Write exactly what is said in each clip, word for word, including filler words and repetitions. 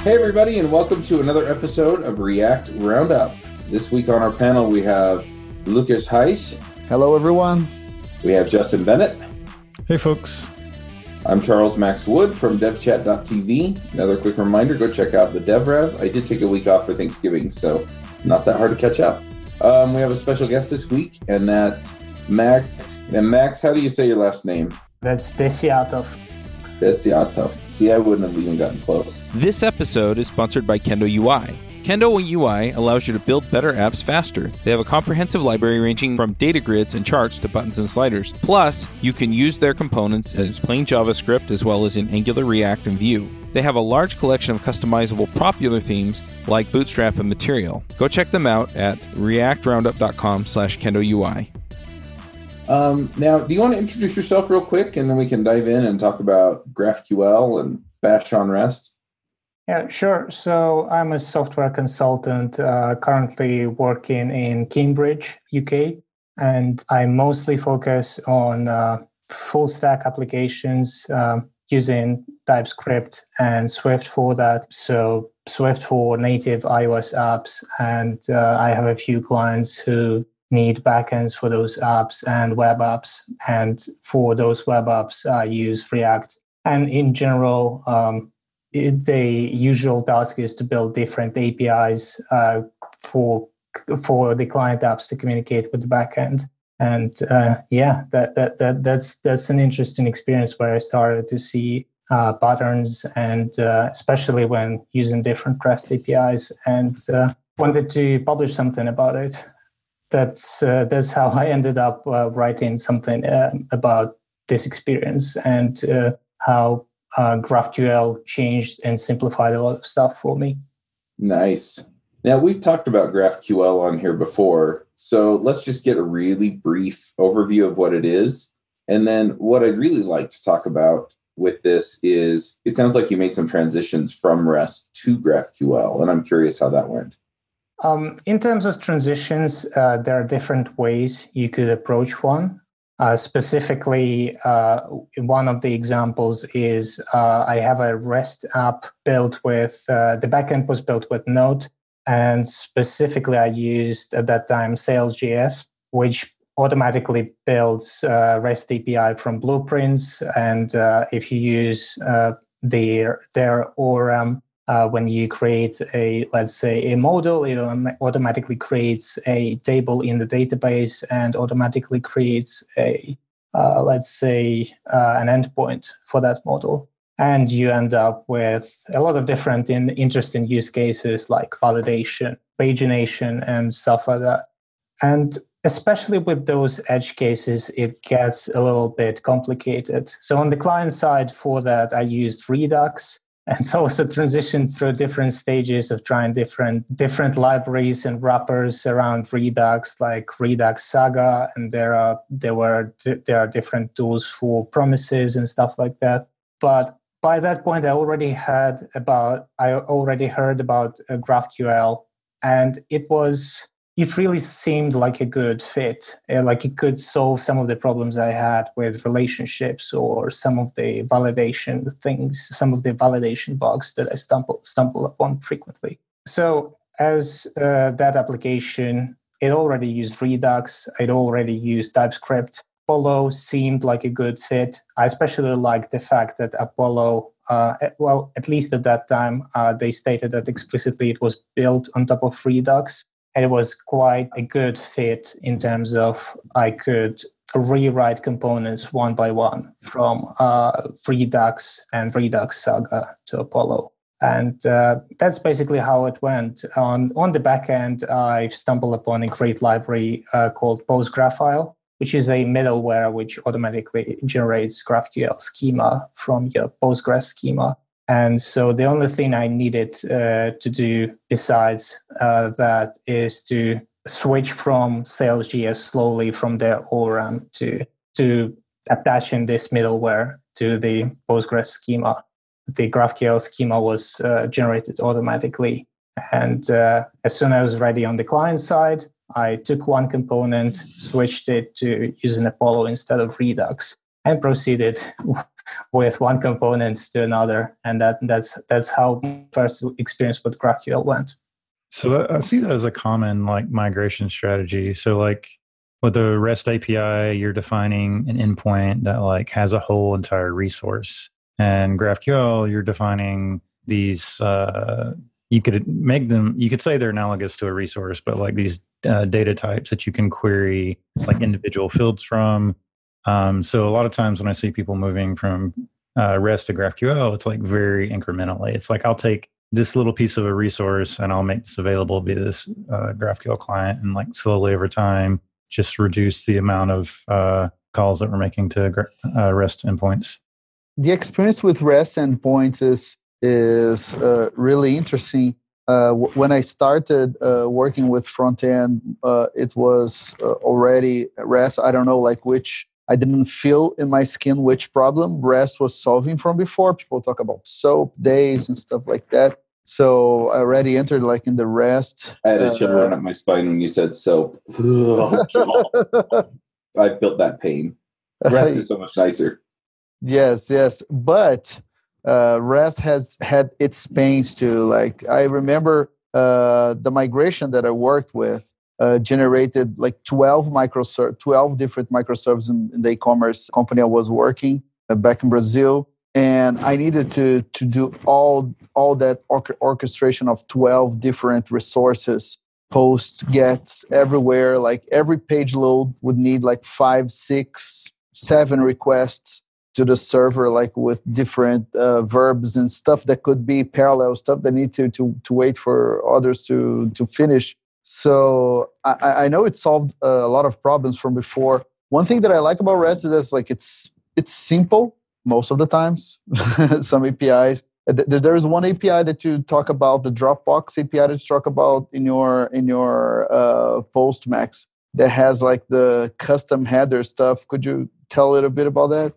Hey everybody, and welcome to another episode of React Roundup. This week on our panel we have Lucas Heiss. Hello everyone. We have Justin Bennett. Hey folks. I'm Charles Max Wood from devchat dot t v. Another quick reminder, go check out the DevRev. I did take a week off for Thanksgiving, so it's not that hard to catch up. Um, we have a special guest this week, and that's Max. And Max, how do you say your last name? That's Desiatov. Desiatov. See, I wouldn't have even gotten close. This episode is sponsored by Kendo U I. Kendo U I allows you to build better apps faster. They have a comprehensive library ranging from data grids and charts to buttons and sliders. Plus, you can use their components as plain JavaScript as well as in Angular, React, and Vue. They have a large collection of customizable popular themes like Bootstrap and Material. Go check them out at react roundup dot com slash kendo U I. Um, now, do you want to introduce yourself real quick, and then we can dive in and talk about GraphQL and Bash on REST? Yeah, sure. So I'm a software consultant uh, currently working in Cambridge, U K, and I mostly focus on uh, full stack applications uh, using TypeScript and Swift for that. So Swift for native iOS apps, and uh, I have a few clients who need backends for those apps and web apps. And for those web apps, I use React. And in general, um, it, the usual task is to build different A P Is uh, for for the client apps to communicate with the backend. And uh, yeah, that that that that's that's an interesting experience where I started to see uh, patterns, and uh, especially when using different REST A P Is, and uh, wanted to publish something about it. That's uh, that's how I ended up uh, writing something uh, about this experience, and uh, how uh, GraphQL changed and simplified a lot of stuff for me. Nice. Now, we've talked about GraphQL on here before, so let's just get a really brief overview of what it is. And then what I'd really like to talk about with this is, it sounds like you made some transitions from REST to GraphQL, and I'm curious how that went. Um, in terms of transitions, uh, there are different ways you could approach one. Uh, specifically, uh, one of the examples is uh, I have a REST app built with, uh, the backend was built with Node, and specifically I used at that time Sales.js, which automatically builds uh, REST A P I from blueprints. And uh, if you use uh, their, their O R M, Uh, when you create a, let's say, a model, it automatically creates a table in the database and automatically creates a, uh, let's say, uh, an endpoint for that model. And you end up with a lot of different in, interesting use cases like validation, pagination, and stuff like that. And especially with those edge cases, it gets a little bit complicated. So on the client side for that, I used Redux. And so it's a transition through different stages of trying different different libraries and wrappers around Redux, like Redux Saga, and there are there were there are different tools for promises and stuff like that. But by that point, I already had about I already heard about uh, GraphQL, and it was it really seemed like a good fit, uh, like it could solve some of the problems I had with relationships or some of the validation things, some of the validation bugs that I stumble, stumble upon frequently. So as uh, that application, it already used Redux, it already used TypeScript. Apollo seemed like a good fit. I especially liked the fact that Apollo, uh, well, at least at that time, uh, they stated that explicitly it was built on top of Redux. And it was quite a good fit in terms of I could rewrite components one by one from uh, Redux and Redux Saga to Apollo. And uh, that's basically how it went. On, on the back end, I stumbled upon a great library uh, called PostGraphile, which is a middleware which automatically generates GraphQL schema from your Postgres schema. And so the only thing I needed uh, to do besides uh, that is to switch from Sales.js slowly from their O R M to, to attaching this middleware to the Postgres schema. The GraphQL schema was uh, generated automatically. And uh, as soon as I was ready on the client side, I took one component, switched it to using Apollo instead of Redux, and proceeded with one component to another. And that that's that's how first experience with GraphQL went. So I see that as a common like migration strategy. So like with the REST A P I, you're defining an endpoint that like has a whole entire resource. And GraphQL, you're defining these, uh, you could make them, you could say they're analogous to a resource, but like these uh, data types that you can query like individual fields from. Um, so a lot of times when I see people moving from uh, REST to GraphQL, it's like very incrementally. It's like, I'll take this little piece of a resource and I'll make this available via this uh, GraphQL client, and like slowly over time, just reduce the amount of uh, calls that we're making to uh, REST endpoints. The experience with REST endpoints is is uh, really interesting. Uh, w- when I started uh, working with front end, uh, it was uh, already REST. I don't know, like which I didn't feel in my skin which problem REST was solving from before. People talk about SOAP days and stuff like that. So I already entered like in the REST. I had a chill uh, run up my spine when you said SOAP. I built that pain. REST is so much nicer. Yes, yes. But uh, REST has had its pains too. Like I remember uh, the migration that I worked with uh, generated like twelve microserv- twelve different microservices in, in the e-commerce company I was working uh, back in Brazil. And I needed to to do all all that or- orchestration of twelve different resources, posts, gets, everywhere. Like every page load would need like five, six, seven requests to the server, like with different uh, verbs and stuff that could be parallel, stuff that need to to to wait for others to to finish. So I, I know it solved a lot of problems from before. One thing that I like about REST is that it's like it's it's simple most of the times. Some A P Is. There is one A P I that you talk about, the Dropbox A P I that you talk about in your in your uh, Postmax that has like the custom header stuff. Could you tell a little bit about that?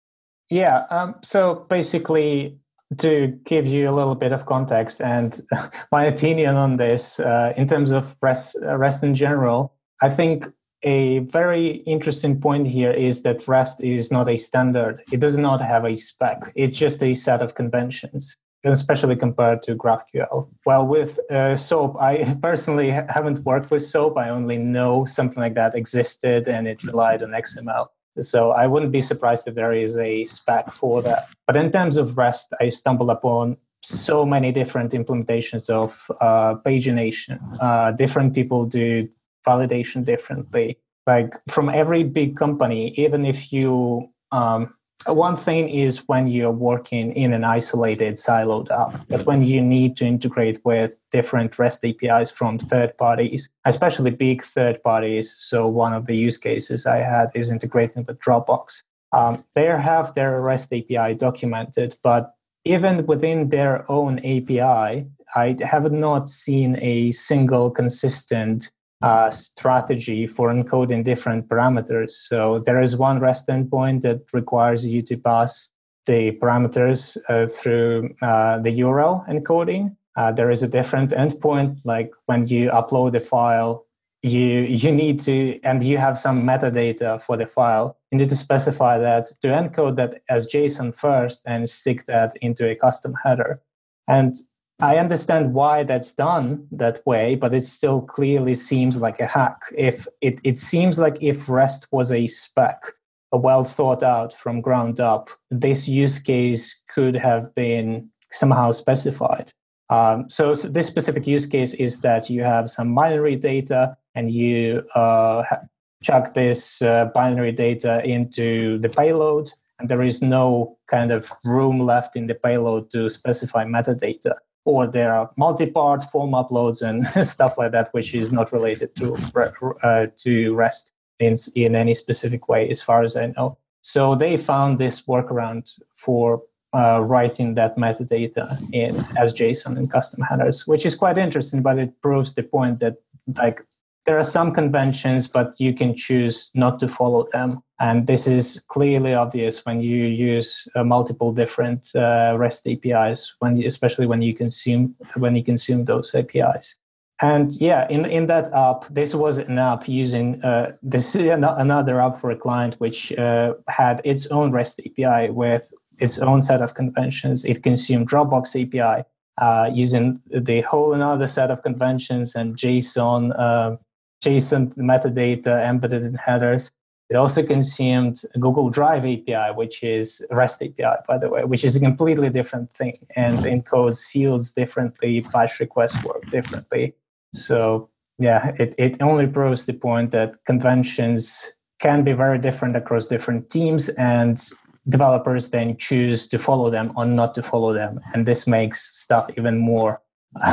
Yeah, um, so basically, to give you a little bit of context and my opinion on this, uh, in terms of REST, uh, REST in general, I think a very interesting point here is that REST is not a standard. It does not have a spec. It's just a set of conventions, especially compared to GraphQL. Well, with uh, SOAP, I personally haven't worked with SOAP. I only know something like that existed and it relied on X M L. So I wouldn't be surprised if there is a spec for that. But in terms of REST, I stumbled upon so many different implementations of uh, pagination. Uh, different people do validation differently. Like from every big company, even if you... Um, one thing is when you're working in an isolated, siloed app, but when you need to integrate with different REST A P Is from third parties, especially big third parties. So one of the use cases I had is integrating with Dropbox. Um, they have their REST A P I documented, but even within their own A P I, I have not seen a single consistent Uh, strategy for encoding different parameters. So there is one REST endpoint that requires you to pass the parameters uh, through uh, the U R L encoding. Uh, there is a different endpoint, like when you upload a file, you you need to, and you have some metadata for the file. You need to specify that to encode that as JSON first and stick that into a custom header. And I understand why that's done that way, but it still clearly seems like a hack. If it, it seems like if REST was a spec, a well thought out from ground up, this use case could have been somehow specified. Um, so, so this specific use case is that you have some binary data and you uh, chuck this uh, binary data into the payload, and there is no kind of room left in the payload to specify metadata. Or there are multi-part form uploads and stuff like that, which is not related to uh, to REST in, in any specific way, as far as I know. So they found this workaround for uh, writing that metadata in as JSON in custom headers, which is quite interesting, but it proves the point that like there are some conventions, but you can choose not to follow them. And this is clearly obvious when you use uh, multiple different uh, REST A P Is, when you, especially when you consume when you consume those A P Is. And yeah, in in that app, this was an app using uh, this is another app for a client which uh, had its own REST A P I with its own set of conventions. It consumed Dropbox A P I uh, using the whole another set of conventions and JSON uh, JSON metadata embedded in headers. It also consumed Google Drive A P I, which is REST A P I, by the way, which is a completely different thing and encodes fields differently, batch requests work differently. So yeah, it, it only proves the point that conventions can be very different across different teams, and developers then choose to follow them or not to follow them. And this makes stuff even more,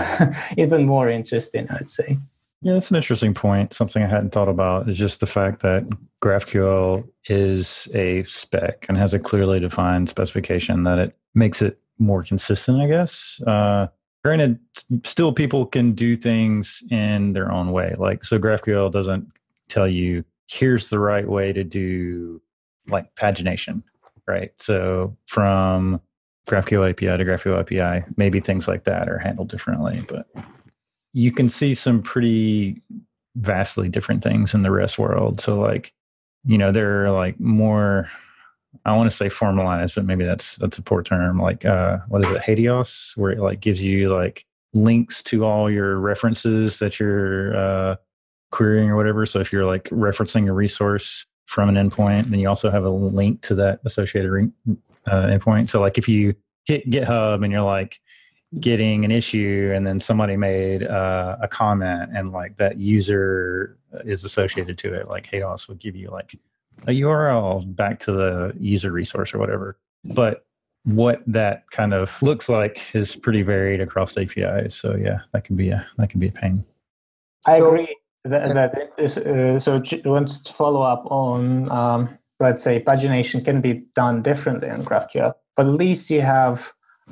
even more interesting, I'd say. Yeah, that's an interesting point. Something I hadn't thought about is just the fact that GraphQL is a spec and has a clearly defined specification that it makes it more consistent, I guess. Uh, Granted, still people can do things in their own way. Like, so GraphQL doesn't tell you, here's the right way to do like pagination, right? So from GraphQL A P I to GraphQL A P I, maybe things like that are handled differently, but you can see some pretty vastly different things in the REST world. So like, you know, there are like more, I want to say formalized, but maybe that's that's a poor term. Like, uh, what is it, Helios, where it like gives you like links to all your references that you're uh, querying or whatever. So if you're like referencing a resource from an endpoint, then you also have a link to that associated re- uh, endpoint. So like if you hit GitHub and you're like getting an issue, and then somebody made uh, a comment, and like that user is associated to it, like Helios would give you like a U R L back to the user resource or whatever. But what that kind of looks like is pretty varied across A P Is. So yeah, that can be a that can be a pain. I So- agree that, that is, uh, so j- wants to follow up on um, let's say pagination can be done differently in GraphQL, but at least you have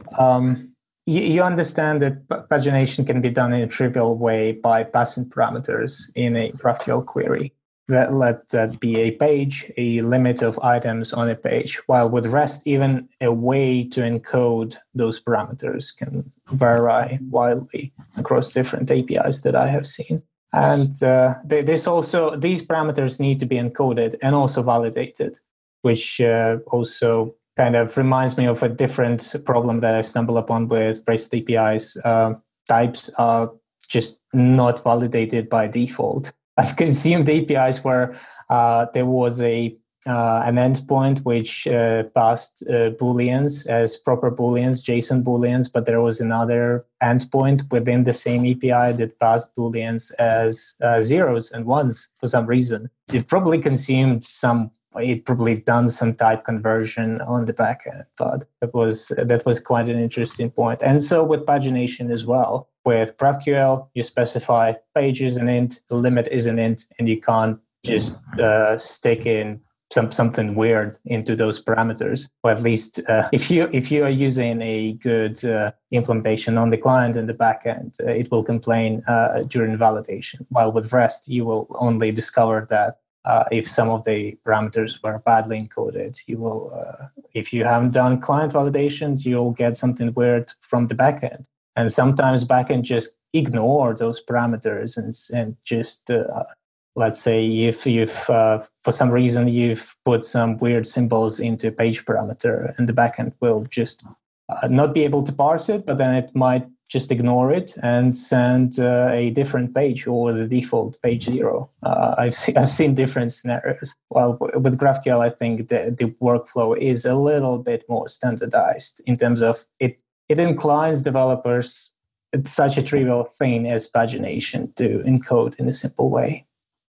um, you, you understand that pagination can be done in a trivial way by passing parameters in a GraphQL query. That let that be a page, a limit of items on a page, while with REST, even a way to encode those parameters can vary wildly across different A P Is that I have seen. And uh, they, this also, these parameters need to be encoded and also validated, which uh, also kind of reminds me of a different problem that I stumbled upon with REST A P Is. Uh, types are just not validated by default. I've consumed A P Is where uh, there was a uh, an endpoint which uh, passed uh, booleans as proper booleans, JSON booleans, but there was another endpoint within the same A P I that passed booleans as uh, zeros and ones for some reason. It probably consumed some. It probably done some type conversion on the backend, but that was that was quite an interesting point. And so with pagination as well. With GraphQL, you specify page is an int, the limit is an int, and you can't just uh, stick in some something weird into those parameters. Or at least uh, if you if you are using a good uh, implementation on the client and the backend, uh, it will complain uh, during validation. While with REST, you will only discover that uh, if some of the parameters were badly encoded. You will, uh, if you haven't done client validation, you'll get something weird from the backend. And sometimes backend just ignore those parameters and and just uh, let's say if you've uh, for some reason you've put some weird symbols into a page parameter, and the backend will just uh, not be able to parse it, but then it might just ignore it and send uh, a different page or the default page zero. Uh, I've seen I've seen different scenarios. Well, with GraphQL, I think the the workflow is a little bit more standardized in terms of it. It inclines developers, it's such a trivial thing as pagination, to encode in a simple way.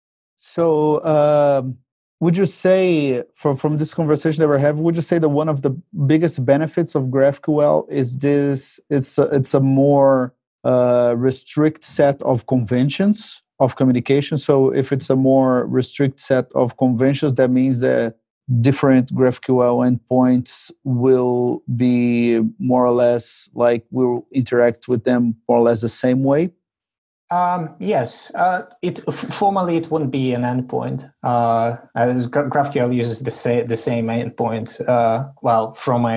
So um, would you say, from, from this conversation that we're having, would you say that one of the biggest benefits of GraphQL is this, it's a, it's a more uh, restrict set of conventions of communication? So if it's a more restrict set of conventions, that means that different GraphQL endpoints will be more or less like we'll interact with them more or less the same way? Um, yes, uh, it formally it wouldn't be an endpoint, uh, as GraphQL uses the, sa- the same endpoint. Uh, well, from a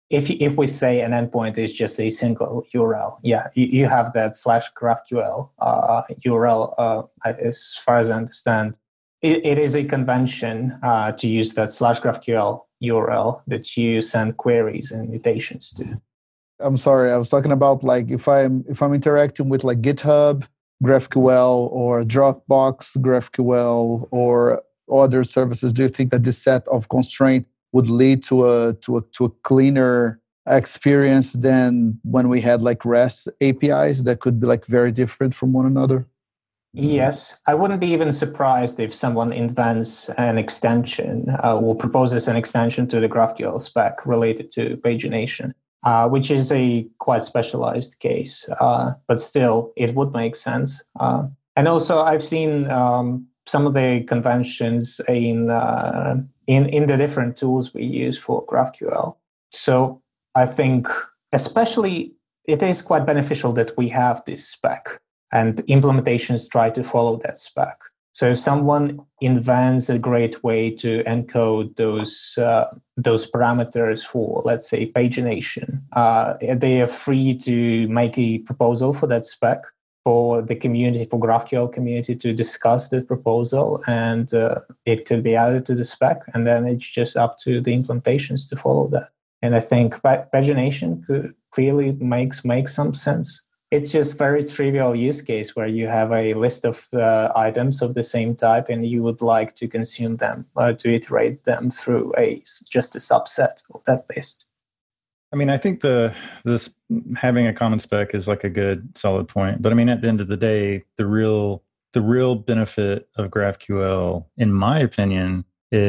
if if we say an endpoint is just a single U R L, yeah, you, you have that slash GraphQL uh, U R L. Uh, as far as I understand, it, it is a convention uh, to use that slash GraphQL U R L that you send queries and mutations to. I'm sorry, I was talking about like if I'm if I'm interacting with like GitHub GraphQL or Dropbox GraphQL or other services, do you think that this set of constraints would lead to a to a to a cleaner experience than when we had like REST A P Is that could be like very different from one another? Yes, I wouldn't be even surprised if someone invents an extension uh, or proposes an extension to the GraphQL spec related to pagination. Uh, which is a quite specialized case, uh, but still, it would make sense. Uh, and also, I've seen um, some of the conventions in, uh, in in the different tools we use for GraphQL. So I think, especially, it is quite beneficial that we have this spec, and implementations try to follow that spec. So if someone invents a great way to encode those uh, those parameters for, let's say, pagination, uh, they are free to make a proposal for that spec for the community, for GraphQL community to discuss the proposal, and uh, it could be added to the spec, and then it's just up to the implementations to follow that. And I think pagination could clearly makes makes some sense. It's just very trivial use case where you have a list of uh, items of the same type and you would like to consume them, uh, to iterate them through a just a subset of that list. I mean, I think the this having a common spec is like a good solid point. But I mean, at the end of the day, the real the real benefit of GraphQL, in my opinion,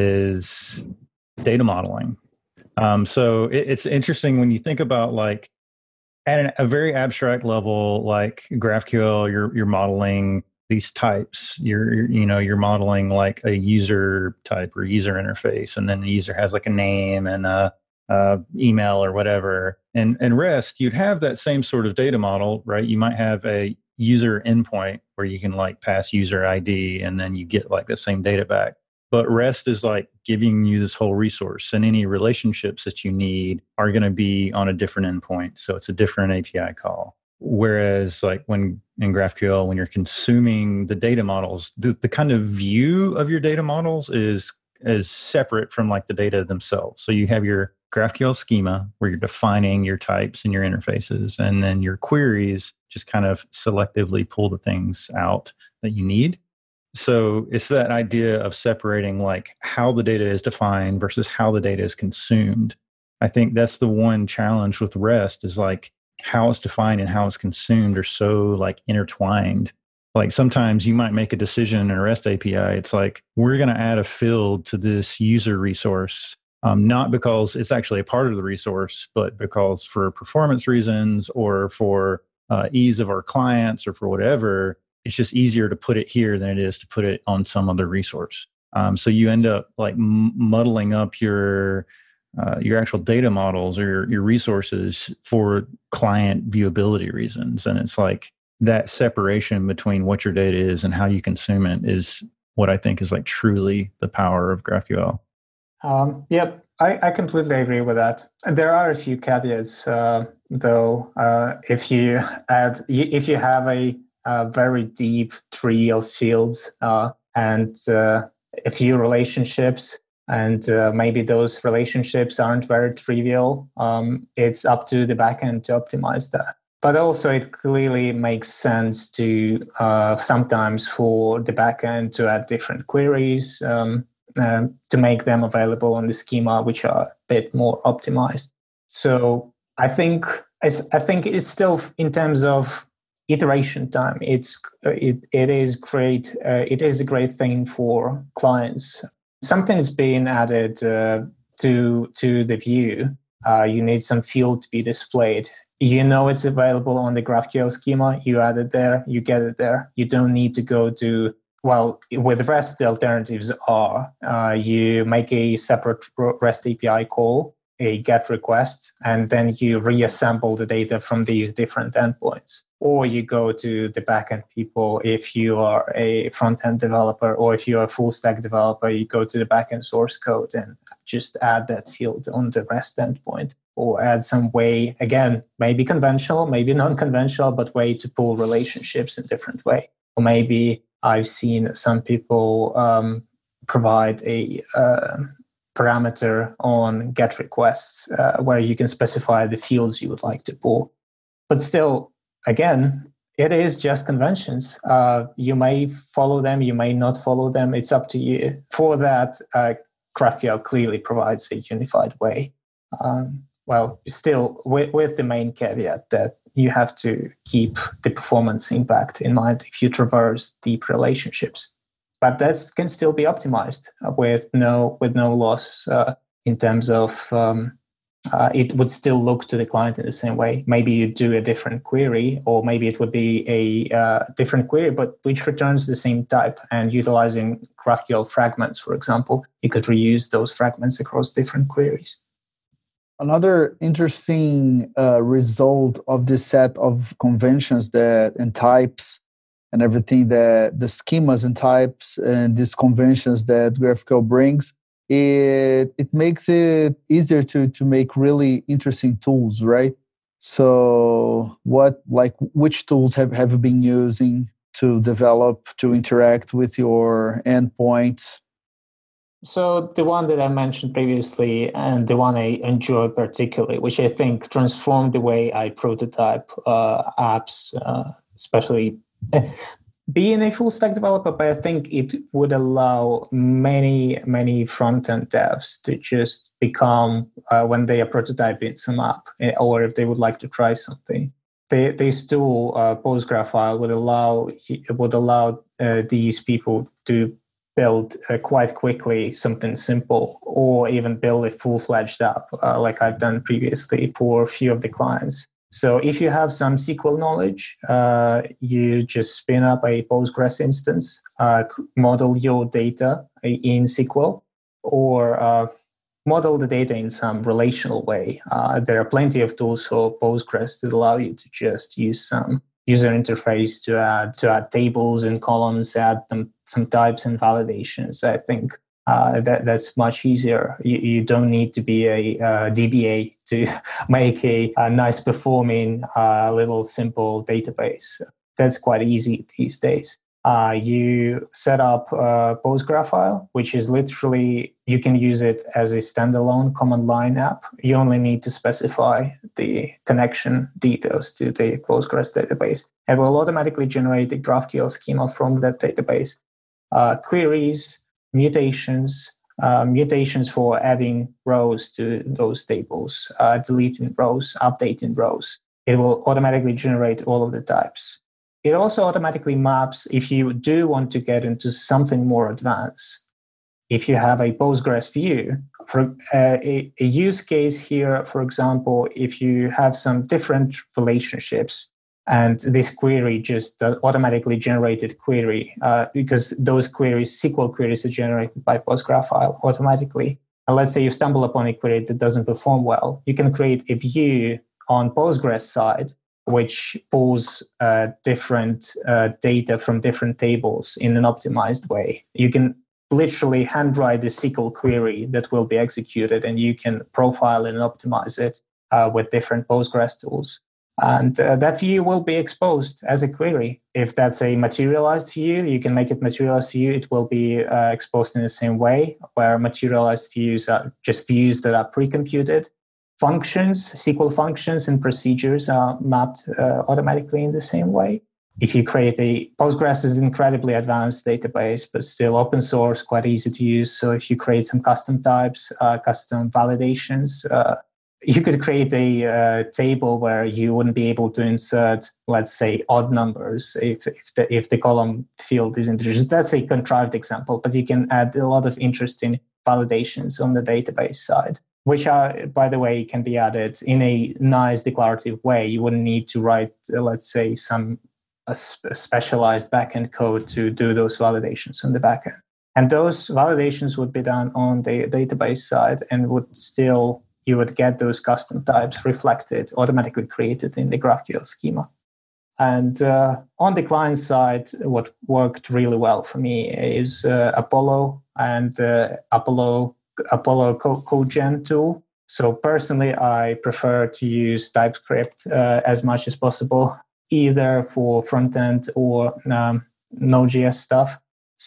is data modeling. Um, so it, it's interesting when you think about like at an, a very abstract level, like GraphQL, you're you're modeling these types. You're, you're you know you're modeling like a user type or user interface, and then the user has like a name and a, a email or whatever. And and REST, you'd have that same sort of data model, right? You might have a user endpoint where you can like pass user I D, and then you get like the same data back. But REST is like giving you this whole resource, and any relationships that you need are going to be on a different endpoint. So it's a different A P I call. Whereas like when in GraphQL, when you're consuming the data models, the, the kind of view of your data models is, is separate from like the data themselves. So you have your GraphQL schema where you're defining your types and your interfaces, and then your queries just kind of selectively pull the things out that you need. So it's that idea of separating like how the data is defined versus how the data is consumed. I think that's the one challenge with REST is like how it's defined and how it's consumed are so like intertwined. Like sometimes you might make a decision in a REST A P I. It's like, we're going to add a field to this user resource, um, not because it's actually a part of the resource, but because for performance reasons or for uh, ease of our clients or for whatever, it's just easier to put it here than it is to put it on some other resource. Um, so you end up like m- muddling up your uh, your actual data models or your, your resources for client viewability reasons. And it's like that separation between what your data is and how you consume it is what I think is like truly the power of GraphQL. Um, yep, I, I completely agree with that. There are a few caveats, uh, though. Uh, if you add, if you have a a very deep tree of fields uh, and uh, a few relationships, and uh, maybe those relationships aren't very trivial. Um, it's up to the backend to optimize that. But also, it clearly makes sense to uh, sometimes for the backend to add different queries um, uh, to make them available on the schema, which are a bit more optimized. So I think it's, I think it's still in terms of iteration time, it's it it is great. Uh, it is a great thing for clients. Something's been added uh, to to the view. Uh, you need some field to be displayed. You know it's available on the GraphQL schema. You add it there. You get it there. You don't need to go to. Well, with REST, the alternatives are uh, you make a separate REST A P I call, a GET request, and then you reassemble the data from these different endpoints. Or you go to the backend people if you are a front-end developer, or if you're a full-stack developer, you go to the backend source code and just add that field on the REST endpoint, or add some way, again, maybe conventional, maybe non-conventional, but way to pull relationships in different way. Or maybe I've seen some people um, provide a uh, parameter on GET requests uh, where you can specify the fields you would like to pull. But still, again, it is just conventions. Uh, you may follow them, you may not follow them. It's up to you. For that, uh, GraphQL clearly provides a unified way. Um, well, still with, with the main caveat that you have to keep the performance impact in mind if you traverse deep relationships. But that can still be optimized with no with no loss uh, in terms of um, uh, it would still look to the client in the same way. Maybe you do a different query, or maybe it would be a uh, different query, but which returns the same type. And utilizing GraphQL fragments, for example, you could reuse those fragments across different queries. Another interesting uh, result of this set of conventions that and types and everything that the schemas and types and these conventions that GraphQL brings, it it makes it easier to to make really interesting tools, right? So what, like, which tools have, have you been using to develop, to interact with your endpoints? So the one that I mentioned previously, and the one I enjoy particularly, which I think transformed the way I prototype uh, apps, uh, especially being a full stack developer, but I think it would allow many, many front-end devs to just become, uh, when they are prototyping some app, or if they would like to try something, they, this tool, uh, PostgreFile, would allow would allow uh, these people to build uh, quite quickly something simple, or even build a full-fledged app, uh, like I've done previously for a few of the clients. So if you have some S Q L knowledge, uh, you just spin up a Postgres instance, uh, model your data in S Q L, or uh, model the data in some relational way. Uh, there are plenty of tools for Postgres that allow you to just use some user interface to add to add tables and columns, add them some types and validations. I think uh, that that's much easier. You, you don't need to be a uh, D B A to make a, a nice performing uh, little simple database. That's quite easy these days. Uh, you set up uh, PostgreFile, which is literally, you can use it as a standalone command line app. You only need to specify the connection details to the Postgres database. It will automatically generate a GraphQL schema from that database. Uh, queries, mutations, uh, mutations for adding rows to those tables, uh, deleting rows, updating rows. It will automatically generate all of the types. It also automatically maps, if you do want to get into something more advanced, if you have a Postgres view, for uh, a, a use case here, for example, if you have some different relationships and this query just uh, automatically generated query, uh, because those queries, S Q L queries, are generated by PostgreFile automatically. And let's say you stumble upon a query that doesn't perform well, you can create a view on Postgres side which pulls uh, different uh, data from different tables in an optimized way. You can literally handwrite the S Q L query that will be executed, and you can profile and optimize it uh, with different Postgres tools. And uh, that view will be exposed as a query. If that's a materialized view, you can make it materialized view. It will be uh, exposed in the same way, where materialized views are just views that are pre-computed. Functions, S Q L functions and procedures are mapped uh, automatically in the same way. If you create a, Postgres is an incredibly advanced database, but still open source, quite easy to use. So if you create some custom types, uh, custom validations, uh, you could create a uh, table where you wouldn't be able to insert, let's say, odd numbers if, if, the, if the column field is integers. That's a contrived example, but you can add a lot of interesting validations on the database side, which are, by the way, can be added in a nice declarative way. You wouldn't need to write, uh, let's say, some a sp- specialized backend code to do those validations on the backend. And those validations would be done on the database side, and would still, you would get those custom types reflected, automatically created in the GraphQL schema. And uh, on the client side, what worked really well for me is uh, Apollo. And uh, Apollo Apollo CodeGen tool. So personally, I prefer to use TypeScript uh, as much as possible, either for front-end or um, Node.js stuff.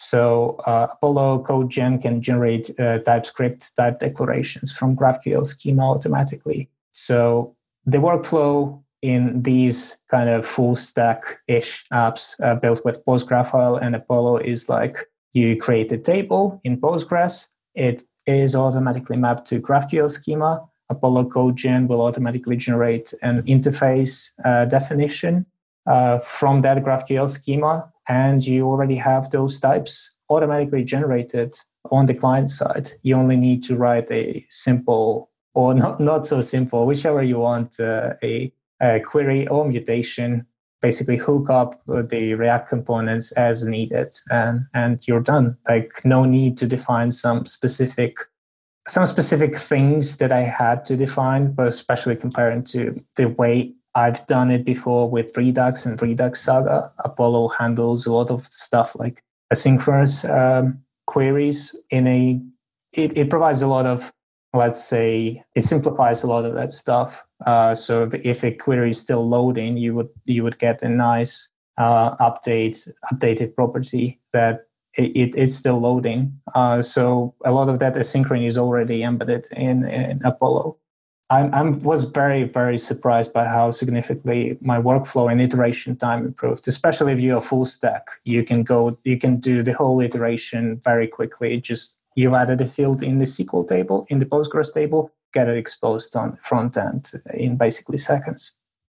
So uh, Apollo CodeGen can generate uh, TypeScript type declarations from GraphQL schema automatically. So the workflow in these kind of full stack-ish apps uh, built with PostgreSQL and Apollo is like you create a table in Postgres. It is automatically mapped to GraphQL schema. Apollo CodeGen will automatically generate an interface uh, definition uh, from that GraphQL schema, and you already have those types automatically generated on the client side. You only need to write a simple, or not, not so simple, whichever you want, uh, a, a query or mutation, basically hook up the React components as needed, and, and you're done. Like no need to define some specific some specific things that I had to define, but especially comparing to the way I've done it before with Redux and Redux Saga. Apollo handles a lot of stuff like asynchronous um, queries in a, it, it provides a lot of, let's say, it simplifies a lot of that stuff. Uh, so if, if a query is still loading, you would you would get a nice uh, update, updated property that It, it's still loading. Uh, so a lot of that asynchrony is already embedded in, in Apollo. I I'm, was very, very surprised by how significantly my workflow and iteration time improved, especially if you're full stack. You can go, you can do the whole iteration very quickly. Just you added a field in the S Q L table, in the Postgres table, get it exposed on front end in basically seconds.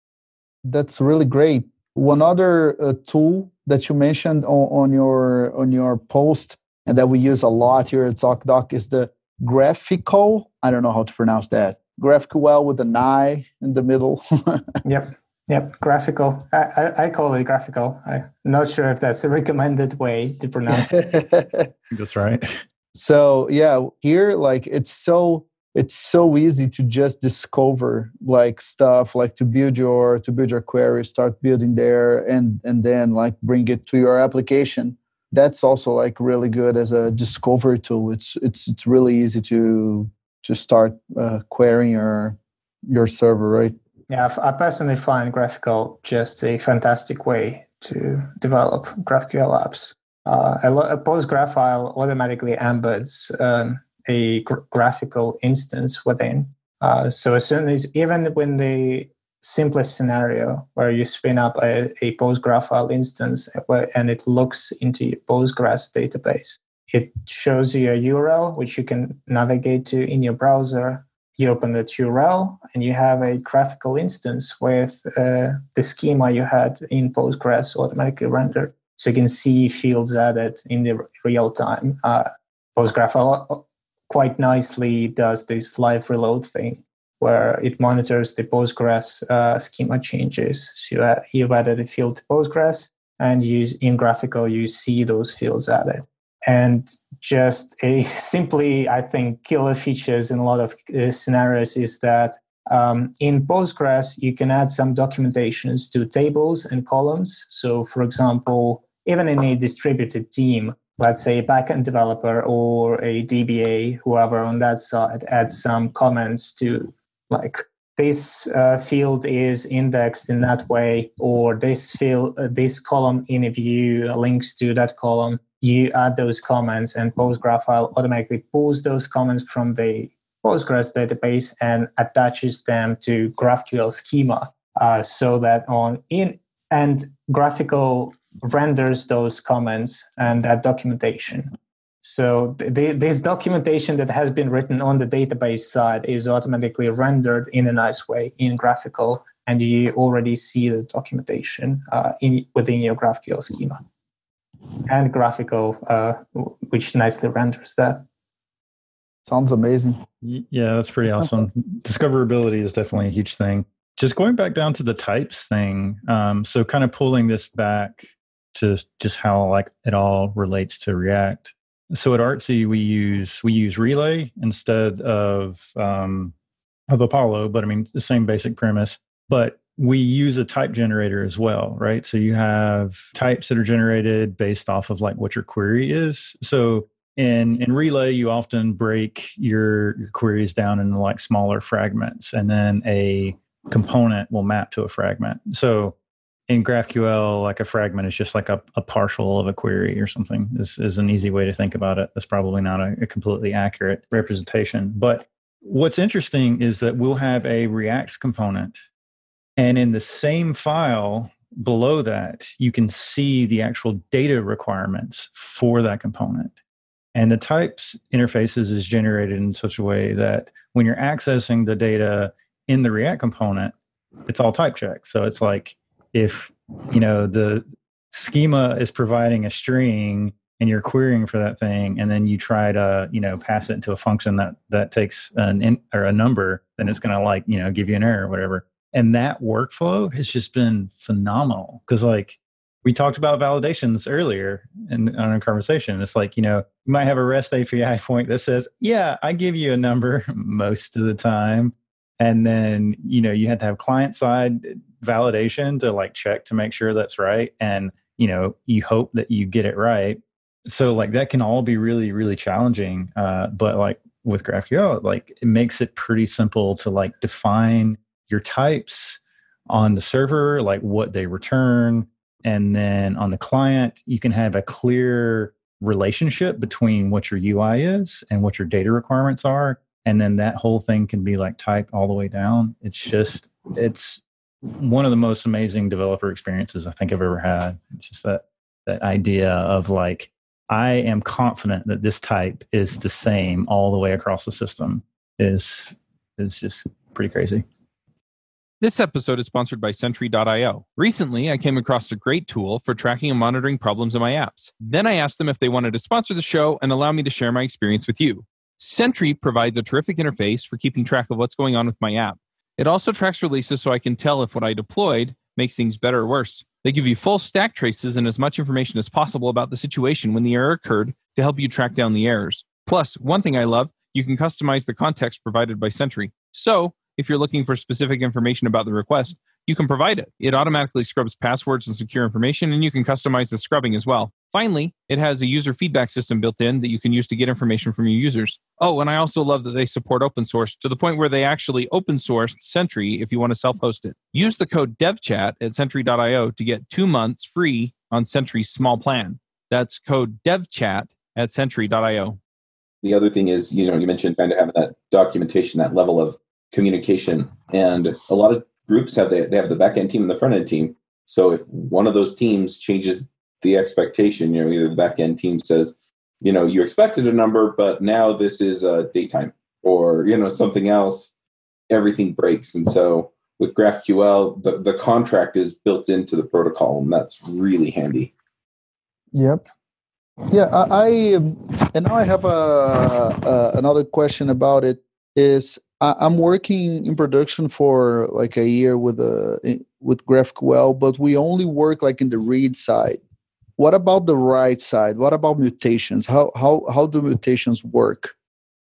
That's really great. One other uh, tool that you mentioned on, on your on your post and that we use a lot here at ZocDoc is the GraphiQL. I don't know how to pronounce that. GraphQL with an I in the middle. Yep, yep, graphical. I, I, I call it graphical. I'm not sure if that's a recommended way to pronounce it. That's right. So yeah, here like it's so it's so easy to just discover like stuff, like to build your to build your query, start building there, and and then like bring it to your application. That's also like really good as a discovery tool. It's it's it's really easy to to start uh, querying your your server, right? Yeah, I personally find GraphiQL just a fantastic way to develop GraphQL apps. Uh, a, lo- a PostgreSQL automatically embeds um, a gr- graphical instance within. Uh, so as soon as, even when the simplest scenario where you spin up a, a PostgreSQL instance where, and it looks into your Postgres database, it shows you a U R L which you can navigate to in your browser. You open that U R L and you have a graphical instance with uh, the schema you had in Postgres automatically rendered. So you can see fields added in the real time. Uh, PostgreSQL quite nicely does this live reload thing where it monitors the Postgres uh, schema changes. So you add, you've added a field to Postgres, and you, in GraphiQL, you see those fields added. And just a simply, I think, killer features in a lot of uh, scenarios is that um, in Postgres, you can add some documentations to tables and columns. So, for example, even in a distributed team, let's say a backend developer or a D B A, whoever on that side, adds some comments to like this uh, field is indexed in that way, or this field, uh, this column in a view links to that column. You add those comments, and PostgreSQL automatically pulls those comments from the Postgres database and attaches them to GraphQL schema, uh, so that on in and GraphiQL renders those comments and that documentation. So the, this documentation that has been written on the database side is automatically rendered in a nice way in GraphiQL, and you already see the documentation uh, in within your GraphQL schema. And GraphiQL, uh, which nicely renders that. Sounds amazing. Yeah, that's pretty awesome. Discoverability is definitely a huge thing. Just going back down to the types thing, um, so kind of pulling this back to just how like it all relates to React. So at Artsy, we use we use Relay instead of um, of Apollo, but I mean the same basic premise. But we use a type generator as well, right? So you have types that are generated based off of like what your query is. So in in Relay, you often break your, your queries down into like smaller fragments, and then a component will map to a fragment. So in GraphQL, like a fragment is just like a, a partial of a query or something. This is an easy way to think about it. That's probably not a, a completely accurate representation. But what's interesting is that we'll have a React component, and in the same file below that, you can see the actual data requirements for that component. And the types interfaces is generated in such a way that when you're accessing the data in the React component, it's all type checked. So it's like if, you know, the schema is providing a string and you're querying for that thing, and then you try to, you know, pass it into a function that that takes an in, or a number, then it's going to like, you know, give you an error or whatever. And that workflow has just been phenomenal because like we talked about validations earlier in on our conversation. It's like, you know, you might have a REST A P I point that says, yeah, I give you a number most of the time. And then, you know, you have to have client side validation to like check to make sure that's right. And, you know, you hope that you get it right. So like that can all be really, really challenging. Uh, but like with GraphQL, like it makes it pretty simple to like define your types on the server, like what they return. And then on the client, you can have a clear relationship between what your U I is and what your data requirements are. And then that whole thing can be like typed all the way down. It's just, it's one of the most amazing developer experiences I think I've ever had. It's just that, that idea of like, I am confident that this type is the same all the way across the system is, is just pretty crazy. This episode is sponsored by Sentry dot io. Recently, I came across a great tool for tracking and monitoring problems in my apps. Then I asked them if they wanted to sponsor the show and allow me to share my experience with you. Sentry provides a terrific interface for keeping track of what's going on with my app. It also tracks releases so I can tell if what I deployed makes things better or worse. They give you full stack traces and as much information as possible about the situation when the error occurred to help you track down the errors. Plus, one thing I love, you can customize the context provided by Sentry. So, if you're looking for specific information about the request, you can provide it. It automatically scrubs passwords and secure information, and you can customize the scrubbing as well. Finally, it has a user feedback system built in that you can use to get information from your users. Oh, and I also love that they support open source to the point where they actually open sourced Sentry if you want to self-host it. Use the code DevChat at Sentry dot io to get two months free on Sentry's small plan. That's code DevChat at Sentry dot io. The other thing is, you know, you mentioned kind of having that documentation, that level of communication, and a lot of groups have the, they have the back-end team and the front-end team. So if one of those teams changes the expectation, you know, either the back-end team says, you know, you expected a number, but now this is a daytime, or, you know, something else, everything breaks. And so with GraphQL, the, the contract is built into the protocol, and that's really handy. Yep. Yeah, I, I and now I have a, a another question about it. Is I, I'm working in production for like a year with a with GraphQL, but we only work like in the read side. What about the write side? What about mutations? How how how do mutations work?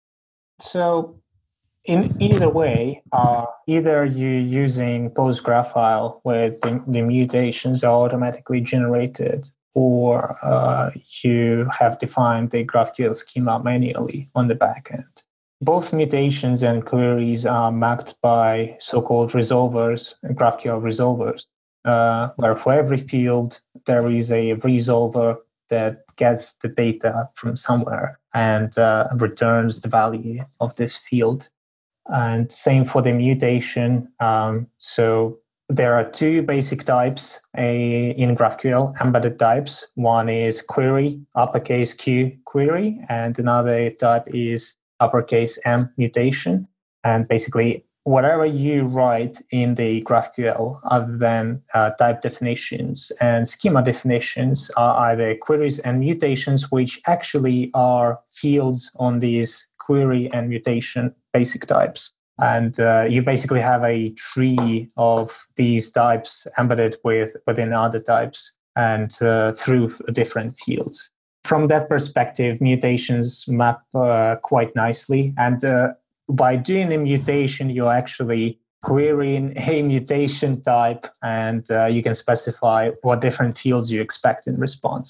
So, in either way, uh, either you're using PostGraphile with the, the mutations are automatically generated, or uh, you have defined the GraphQL schema manually on the backend. Both mutations and queries are mapped by so-called resolvers, GraphQL resolvers, uh, where for every field there is a resolver that gets the data from somewhere and uh, returns the value of this field. And same for the mutation. Um, so there are two basic types a, in GraphQL, embedded types. One is query, uppercase Q query, and another type is uppercase M mutation. And basically, whatever you write in the GraphQL other than uh, type definitions and schema definitions are either queries and mutations, which actually are fields on these query and mutation basic types. And uh, you basically have a tree of these types embedded with within other types and uh, through different fields. From that perspective, mutations map uh, quite nicely. And uh, by doing a mutation, you're actually querying a mutation type, and uh, you can specify what different fields you expect in response.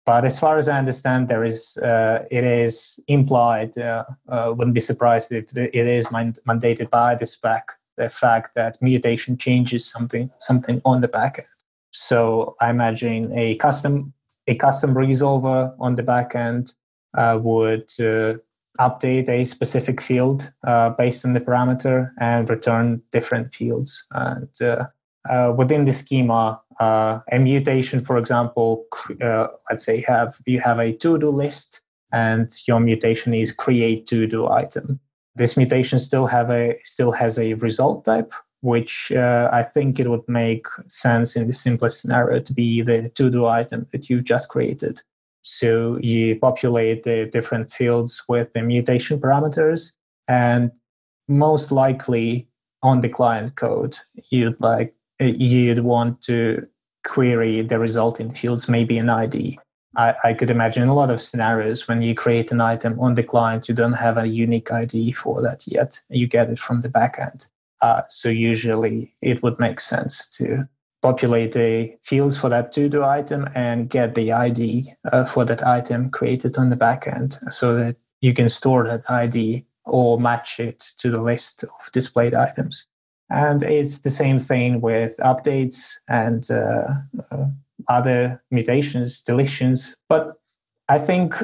But as far as I understand, there is uh, it is implied. Uh, uh, wouldn't be surprised if it is mandated by the spec, the fact that mutation changes something something on the backend. So I imagine a custom a custom resolver on the backend uh, would uh, update a specific field uh, based on the parameter and return different fields. And uh, uh, within the schema, uh, a mutation, for example, uh, let's say have you have a to-do list, and your mutation is create to-do item. This mutation still have a still has a result type, which uh, I think it would make sense in the simplest scenario to be the to-do item that you've just created. So you populate the different fields with the mutation parameters, and most likely on the client code, you'd like you'd want to query the resulting fields, maybe an I D. I, I could imagine a lot of scenarios when you create an item on the client, you don't have a unique I D for that yet. You get it from the backend. Uh, so usually it would make sense to populate the fields for that to-do item and get the I D uh, for that item created on the backend so that you can store that I D or match it to the list of displayed items. And it's the same thing with updates and uh, uh, other mutations, deletions. But I think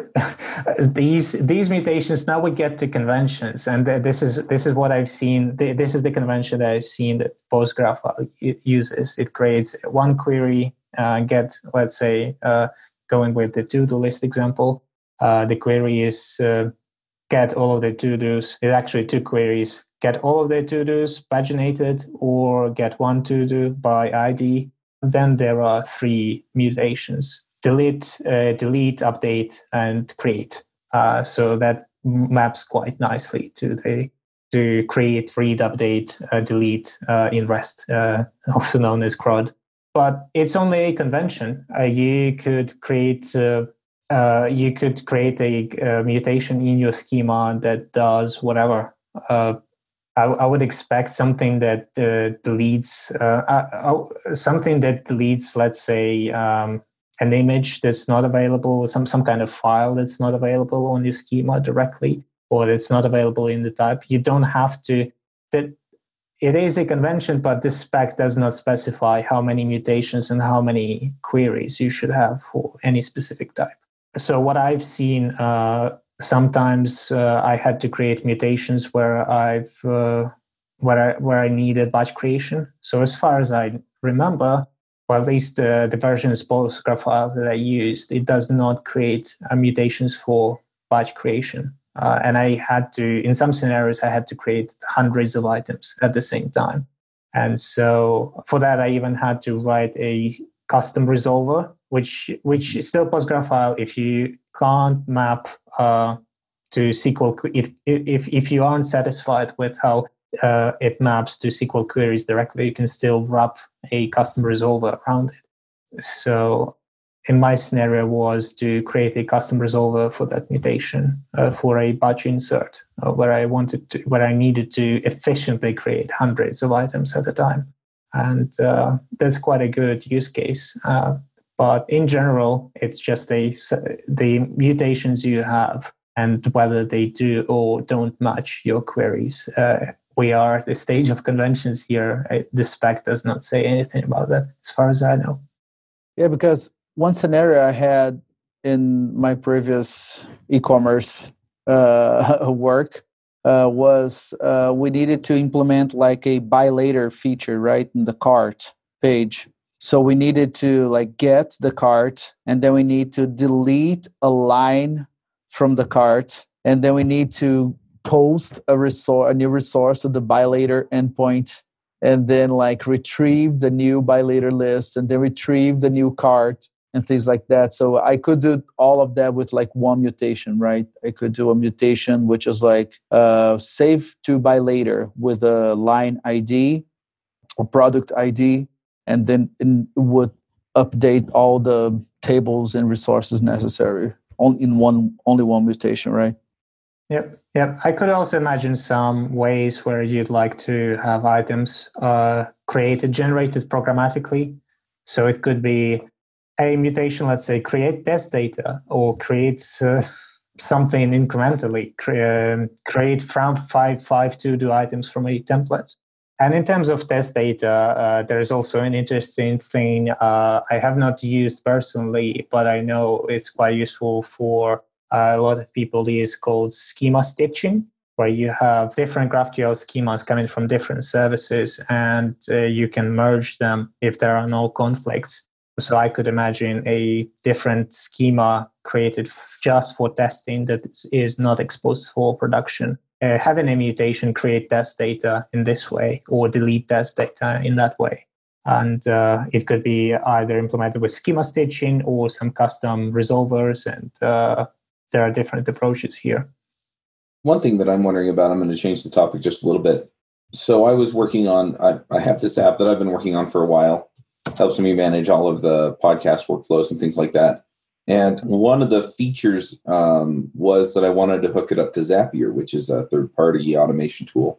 these these mutations, now we get to conventions, and this is this is what I've seen. This is the convention that I've seen that PostgreSQL uses. It creates one query, uh, get, let's say, uh, going with the to-do list example, uh, the query is uh, get all of the to-dos. It's actually two queries: get all of the to-dos paginated, or get one to-do by I D. Then there are three mutations: delete, uh, delete, update, and create. Uh, so that maps quite nicely to the to create, read, update, uh, delete uh, in REST, uh, also known as C R U D. But it's only a convention. Uh, you could create uh, uh, you could create a, a mutation in your schema that does whatever. Uh, I, I would expect something that uh, deletes uh, uh, something that deletes, let's say, um, an image that's not available, some some kind of file that's not available on your schema directly, or that's not available in the type. You don't have to. That it is a convention, but this spec does not specify how many mutations and how many queries you should have for any specific type. So what I've seen, uh, sometimes uh, I had to create mutations where I've uh, where I where I needed batch creation. So as far as I remember, well, at least uh, the versions PostgreSQL that I used, it does not create uh, mutations for batch creation. Uh, and I had to, in some scenarios, I had to create hundreds of items at the same time. And so for that, I even had to write a custom resolver, which which is still PostgreSQL. If you can't map uh, to S Q L, if, if, if you aren't satisfied with how uh, it maps to S Q L queries directly, you can still wrap a custom resolver around it. So in my scenario was to create a custom resolver for that mutation uh, for a batch insert, uh, where I wanted to, where I needed to efficiently create hundreds of items at a time. And uh, that's quite a good use case. Uh, but in general, it's just a, the mutations you have and whether they do or don't match your queries. Uh, we are at the stage of conventions here. The spec does not say anything about that, as far as I know. Yeah, because one scenario I had in my previous e-commerce uh, work uh, was uh, we needed to implement like a buy later feature, right, in the cart page. So we needed to like get the cart, and then we need to delete a line from the cart, and then we need to post a resource, a new resource to the buy later endpoint, and then like retrieve the new buy later list, and then retrieve the new cart and things like that. So I could do all of that with like one mutation, right? I could do a mutation which is like uh, save to buy later with a line I D or product I D, and then it would update all the tables and resources necessary on in one only one mutation, right? Yep, yep. I could also imagine some ways where you'd like to have items uh, created, generated programmatically. So it could be a mutation, let's say, create test data or create uh, something incrementally, cre- create from five, five to-do items from a template. And in terms of test data, uh, there is also an interesting thing uh, I have not used personally, but I know it's quite useful for uh, a lot of people use, called schema stitching, where you have different GraphQL schemas coming from different services, and uh, you can merge them if there are no conflicts. So I could imagine a different schema created just for testing that is not exposed for production. Uh, having a mutation create test data in this way or delete test data in that way. And uh, it could be either implemented with schema stitching or some custom resolvers. And uh, there are different approaches here. One thing that I'm wondering about, I'm going to change the topic just a little bit. So I was working on, I, I have this app that I've been working on for a while. It helps me manage all of the podcast workflows and things like that. And one of the features um, was that I wanted to hook it up to Zapier, which is a third-party automation tool.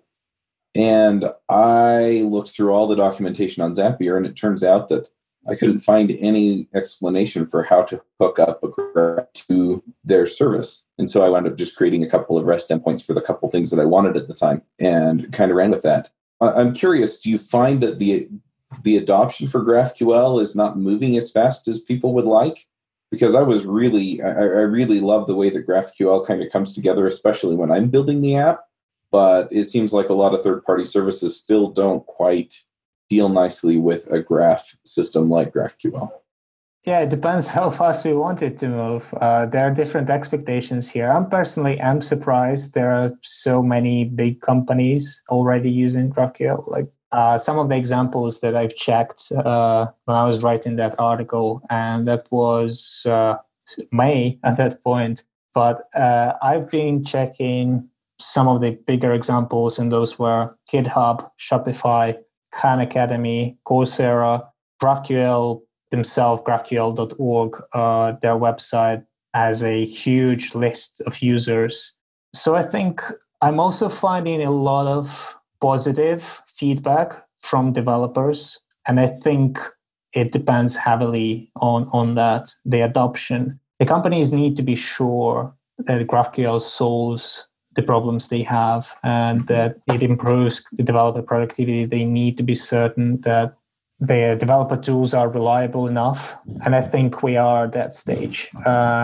And I looked through all the documentation on Zapier, and it turns out that I couldn't find any explanation for how to hook up a graph to their service. And so I wound up just creating a couple of REST endpoints for the couple things that I wanted at the time and kind of ran with that. I'm curious, do you find that the the adoption for GraphQL is not moving as fast as people would like? Because I was really, I, I really love the way that GraphQL kind of comes together, especially when I'm building the app. But it seems like a lot of third-party services still don't quite deal nicely with a graph system like GraphQL. Yeah, it depends how fast we want it to move. Uh, there are different expectations here. I'm personally am surprised there are so many big companies already using GraphQL. Like uh, some of the examples that I've checked uh, when I was writing that article, and that was uh, May at that point. But uh, I've been checking some of the bigger examples, and those were GitHub, Shopify, Khan Academy, Coursera, GraphQL themselves, GraphQL dot org, uh, their website has a huge list of users. So I think I'm also finding a lot of positive feedback from developers. And I think it depends heavily on, on that, the adoption. The companies need to be sure that GraphQL solves the problems they have and that it improves the developer productivity. They need to be certain that the developer tools are reliable enough. And I think we are at that stage. Uh,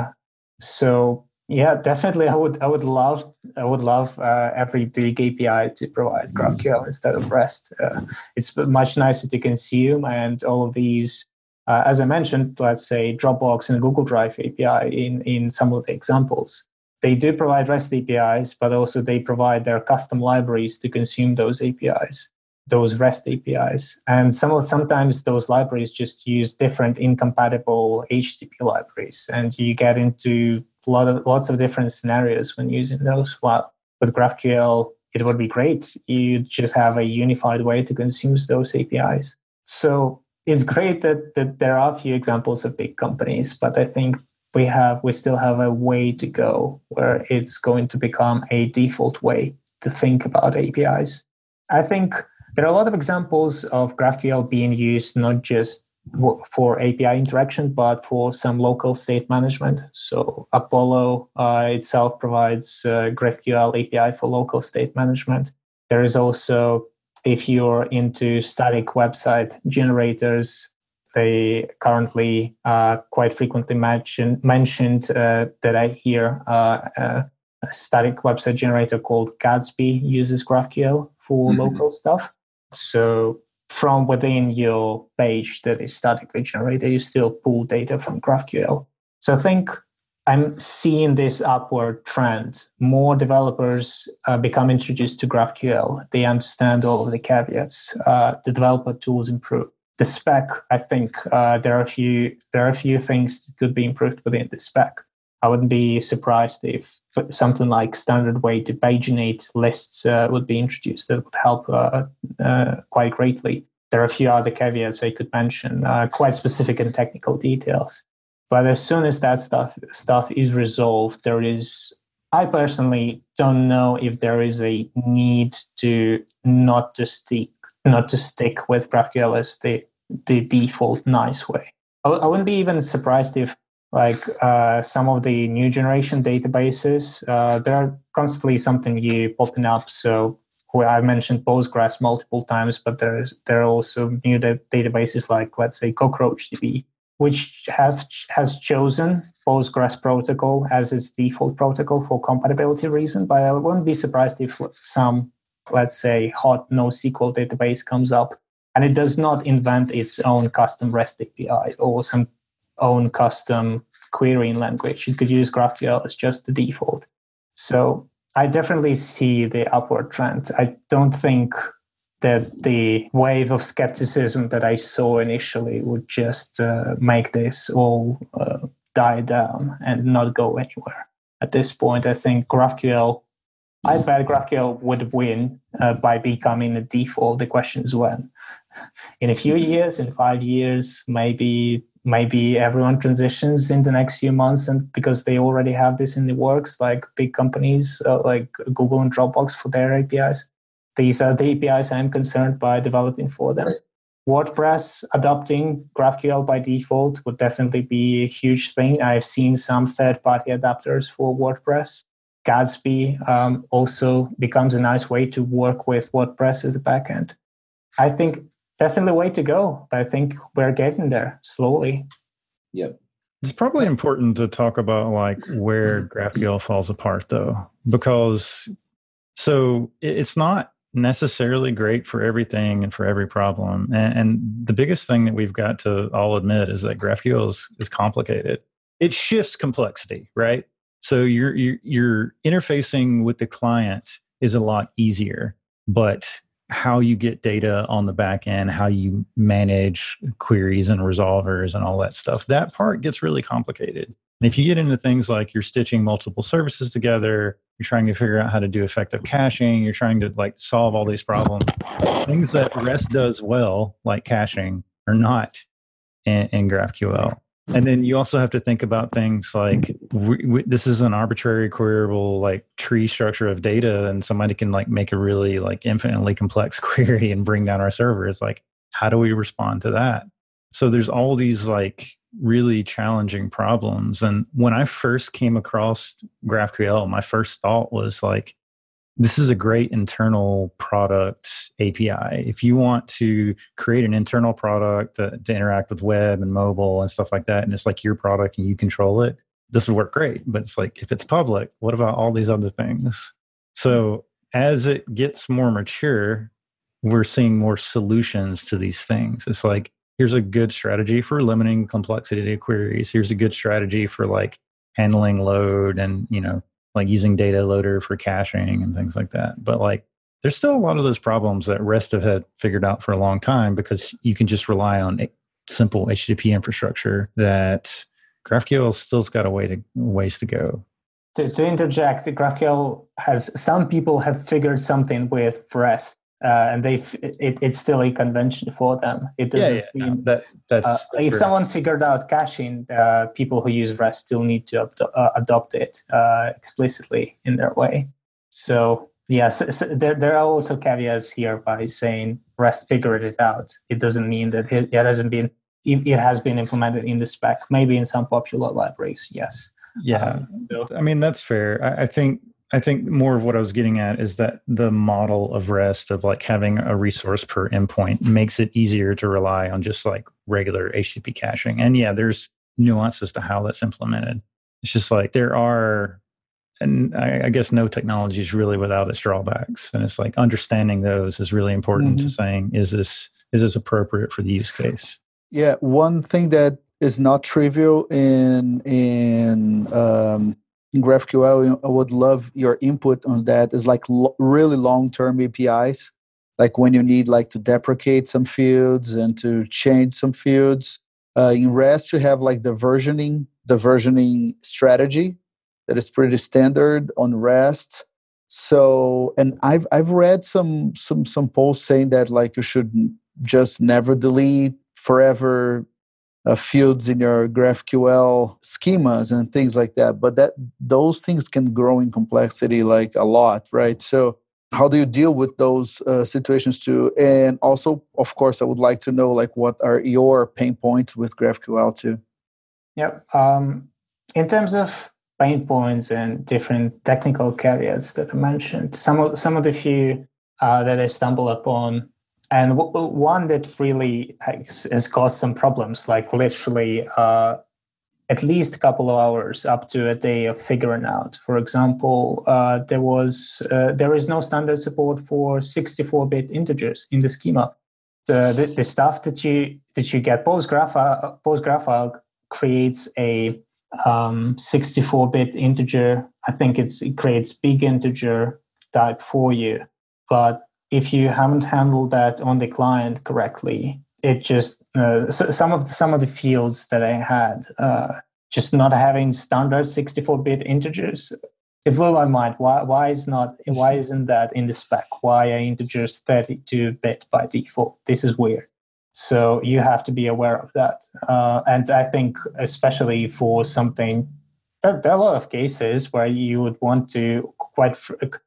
so yeah, definitely I would I would love I would love uh, every big A P I to provide GraphQL instead of REST. Uh, it's much nicer to consume, and all of these, uh, as I mentioned, let's say Dropbox and Google Drive A P I in, in some of the examples. They do provide REST A P Is, but also they provide their custom libraries to consume those A P Is, those REST A P Is. And some of, sometimes those libraries just use different incompatible H T T P libraries, and you get into a lot of lots of different scenarios when using those. While with GraphQL, it would be great. You just have a unified way to consume those A P Is. So it's great that, that there are a few examples of big companies, but I think we have we still have a way to go where it's going to become a default way to think about A P Is. I think there are a lot of examples of GraphQL being used not just for A P I interaction, but for some local state management. So Apollo uh, itself provides uh, GraphQL A P I for local state management. There is also, if you're into static website generators, they currently uh, quite frequently mention, mentioned uh, that I hear uh, uh, a static website generator called Gatsby uses GraphQL for mm-hmm. local stuff. So from within your page that is statically generated, you still pull data from GraphQL. So I think I'm seeing this upward trend. More developers uh, become introduced to GraphQL. They understand all of the caveats. Uh, the developer tools improve. The spec, I think uh, there are a few there are a few things that could be improved within the spec. I wouldn't be surprised if something like standard way to paginate lists uh, would be introduced. That would help uh, uh, quite greatly. There are a few other caveats I could mention, uh, quite specific and technical details. But as soon as that stuff stuff is resolved, there is. I personally don't know if there is a need to not to stick not to stick with GraphQL as the the default nice way. I, I wouldn't be even surprised if like uh, some of the new generation databases, uh, there are constantly something new popping up. So where I mentioned Postgres multiple times, but there's there are also new da- databases like, let's say, CockroachDB, which have has chosen Postgres protocol as its default protocol for compatibility reason. But I wouldn't be surprised if some, let's say, hot NoSQL database comes up and it does not invent its own custom REST A P I or some own custom querying language. It could use GraphQL as just the default. So I definitely see the upward trend. I don't think that the wave of skepticism that I saw initially would just uh, make this all uh, die down and not go anywhere. At this point, I think GraphQL, I bet GraphQL would win uh, by becoming the default. The question is when. In a few years, in five years, maybe maybe everyone transitions in the next few months, and because they already have this in the works, like big companies uh, like Google and Dropbox for their A P Is. These are the A P Is I'm concerned by developing for them. WordPress adopting GraphQL by default would definitely be a huge thing. I've seen some third-party adapters for WordPress. Gatsby um, also becomes a nice way to work with WordPress as a backend. I think definitely way to go. But I think we're getting there slowly. Yep. It's probably important to talk about like where GraphQL falls apart though, because so it's not necessarily great for everything and for every problem. And, and the biggest thing that we've got to all admit is that GraphQL is, is complicated. It shifts complexity, right? So you're, you're, you're interfacing with the client is a lot easier, but how you get data on the back end, how you manage queries and resolvers and all that stuff, that part gets really complicated. And if you get into things like you're stitching multiple services together, you're trying to figure out how to do effective caching, you're trying to like solve all these problems, things that REST does well, like caching, are not in, in GraphQL. And then you also have to think about things like we, we, this is an arbitrary queryable like tree structure of data, and somebody can like make a really like infinitely complex query and bring down our servers. Like, how do we respond to that? So there's all these like really challenging problems. And when I first came across GraphQL, my first thought was like, this is a great internal product A P I. If you want to create an internal product to, to interact with web and mobile and stuff like that, and it's like your product and you control it, this would work great. But it's like, if it's public, what about all these other things? So as it gets more mature, we're seeing more solutions to these things. It's like, here's a good strategy for limiting complexity to queries. Here's a good strategy for like handling load and, you know, like using data loader for caching and things like that. But like, there's still a lot of those problems that REST have had figured out for a long time, because you can just rely on a simple H T T P infrastructure that GraphQL still's got a way to ways to go. To, to interject, the GraphQL has, some people have figured something with REST. Uh, and they it, it's still a convention for them. It doesn't yeah, yeah, mean no, that that's, uh, that's if right. someone figured out caching, uh, people who use REST still need to ad- uh, adopt it uh, explicitly in their way. So yes, so there there are also caveats here by saying REST figured it out. It doesn't mean that it, it hasn't been it, it has been implemented in the spec. Maybe in some popular libraries, yes. Yeah, um, so. I mean that's fair. I, I think. I think more of what I was getting at is that the model of REST of like having a resource per endpoint makes it easier to rely on just like regular H T T P caching. And yeah, there's nuances to how that's implemented. It's just like there are, and I, I guess no technology is really without its drawbacks. And it's like understanding those is really important mm-hmm. to saying, is this is this appropriate for the use case? Yeah, one thing that is not trivial in in um, in GraphQL, I would love your input on that, is like lo- really long-term A P Is, like when you need like to deprecate some fields and to change some fields. Uh, in REST, you have like the versioning, the versioning strategy that is pretty standard on REST. So, and I've I've read some some some posts saying that like you should just never delete forever Uh, fields in your GraphQL schemas and things like that, but that those things can grow in complexity like a lot, right? So how do you deal with those uh, situations too? And also, of course, I would like to know like what are your pain points with GraphQL too? Yep. Um, in terms of pain points and different technical caveats that I mentioned, some of some of the few uh, that I stumble upon, and w- one that really has, has caused some problems, like literally uh, at least a couple of hours up to a day of figuring out. For example, uh, there was uh, there is no standard support for sixty-four bit integers in the schema. The, the the stuff that you that you get, PostGraphile PostGraphile creates a um, sixty-four bit integer. I think it's it creates big integer type for you, but if you haven't handled that on the client correctly, it just uh, so some of the, some of the fields that I had, uh, just not having standard sixty-four bit integers, it blew my mind. Why why is not why isn't that in the spec? Why are integers thirty-two bit by default? This is weird. So you have to be aware of that. Uh, and I think especially for something, there, there are a lot of cases where you would want to quite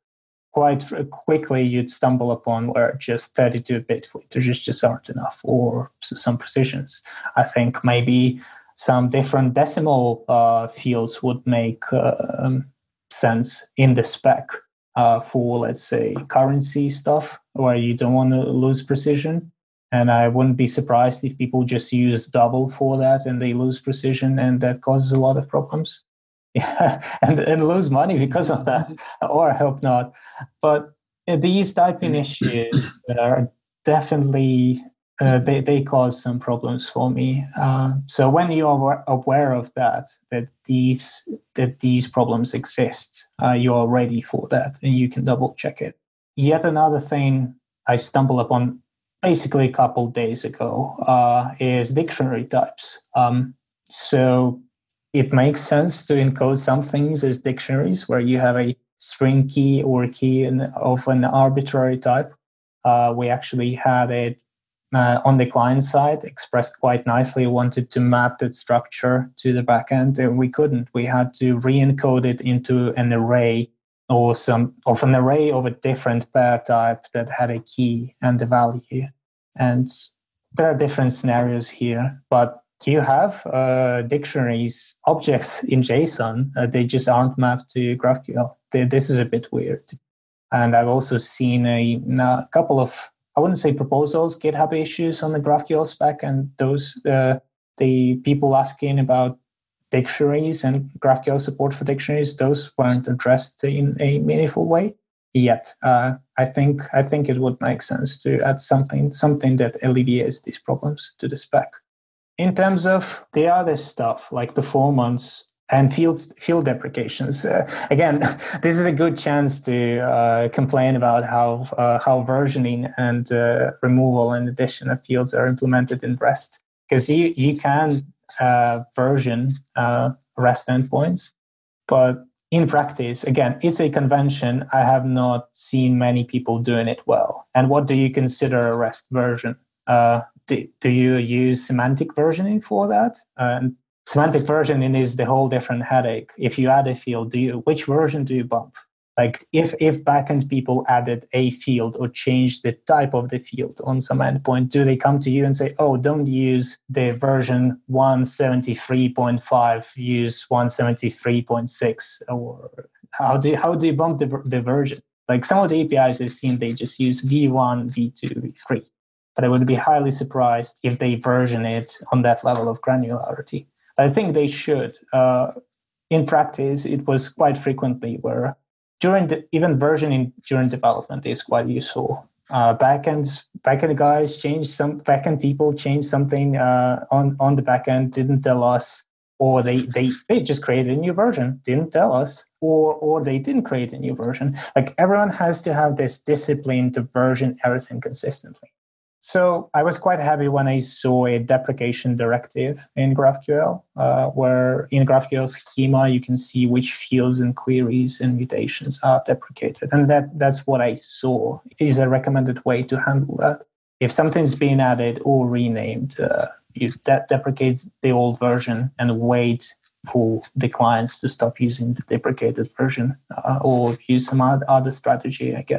quite quickly you'd stumble upon where just thirty-two bit integers just aren't enough, or some precisions. I think maybe some different decimal uh, fields would make uh, um, sense in the spec uh, for, let's say, currency stuff where you don't want to lose precision. And I wouldn't be surprised if people just use double for that and they lose precision, and that causes a lot of problems. Yeah, and, and lose money because of that, or I hope not. But these typing issues are definitely, uh, they, they cause some problems for me. Uh, so when you are aware of that, that these that these problems exist, uh, you are ready for that, and you can double check it. Yet another thing I stumbled upon basically a couple days ago uh, is dictionary types. Um, so it makes sense to encode some things as dictionaries where you have a string key or key in, of an arbitrary type. Uh, we actually had it uh, on the client side expressed quite nicely. We wanted to map that structure to the backend, and we couldn't. We had to re-encode it into an array or some of an array of a different pair type that had a key and a value. And there are different scenarios here, but you have uh, dictionaries, objects in JSON, uh, they just aren't mapped to GraphQL. They, this is a bit weird. And I've also seen a, a couple of, I wouldn't say proposals, GitHub issues on the GraphQL spec, and those, uh, the people asking about dictionaries and GraphQL support for dictionaries, those weren't addressed in a meaningful way yet. Uh, I think I think it would make sense to add something something that alleviates these problems to the spec. In terms of the other stuff like performance and field field deprecations, uh, again, this is a good chance to uh, complain about how uh, how versioning and uh, removal and addition of fields are implemented in REST, because you you can uh, version uh, REST endpoints, but in practice, again, it's a convention. I have not seen many people doing it well. And what do you consider a REST version? Uh, do, do you use semantic versioning for that? And semantic versioning is the whole different headache. If you add a field, do you which version do you bump? Like if if backend people added a field or changed the type of the field on some endpoint, do they come to you and say, "Oh, don't use the version one seventy-three point five, use one seventy-three point six"? Or how do you, how do you bump the the version? Like some of the A P Is I've seen, they just use V one, V two, V three. But I would be highly surprised if they version it on that level of granularity. I think they should. Uh, in practice, it was quite frequently where during the even versioning during development is quite useful. Uh, backend backend guys changed some backend people changed something uh, on on the backend, didn't tell us, or they they they just created a new version, didn't tell us, or or they didn't create a new version. Like everyone has to have this discipline to version everything consistently. So I was quite happy when I saw a deprecation directive in GraphQL, uh, where in GraphQL schema, you can see which fields and queries and mutations are deprecated. And that that's what I saw is a recommended way to handle that. If something's been added or renamed, uh, you de- deprecate the old version and wait for the clients to stop using the deprecated version uh, or use some other strategy, I guess.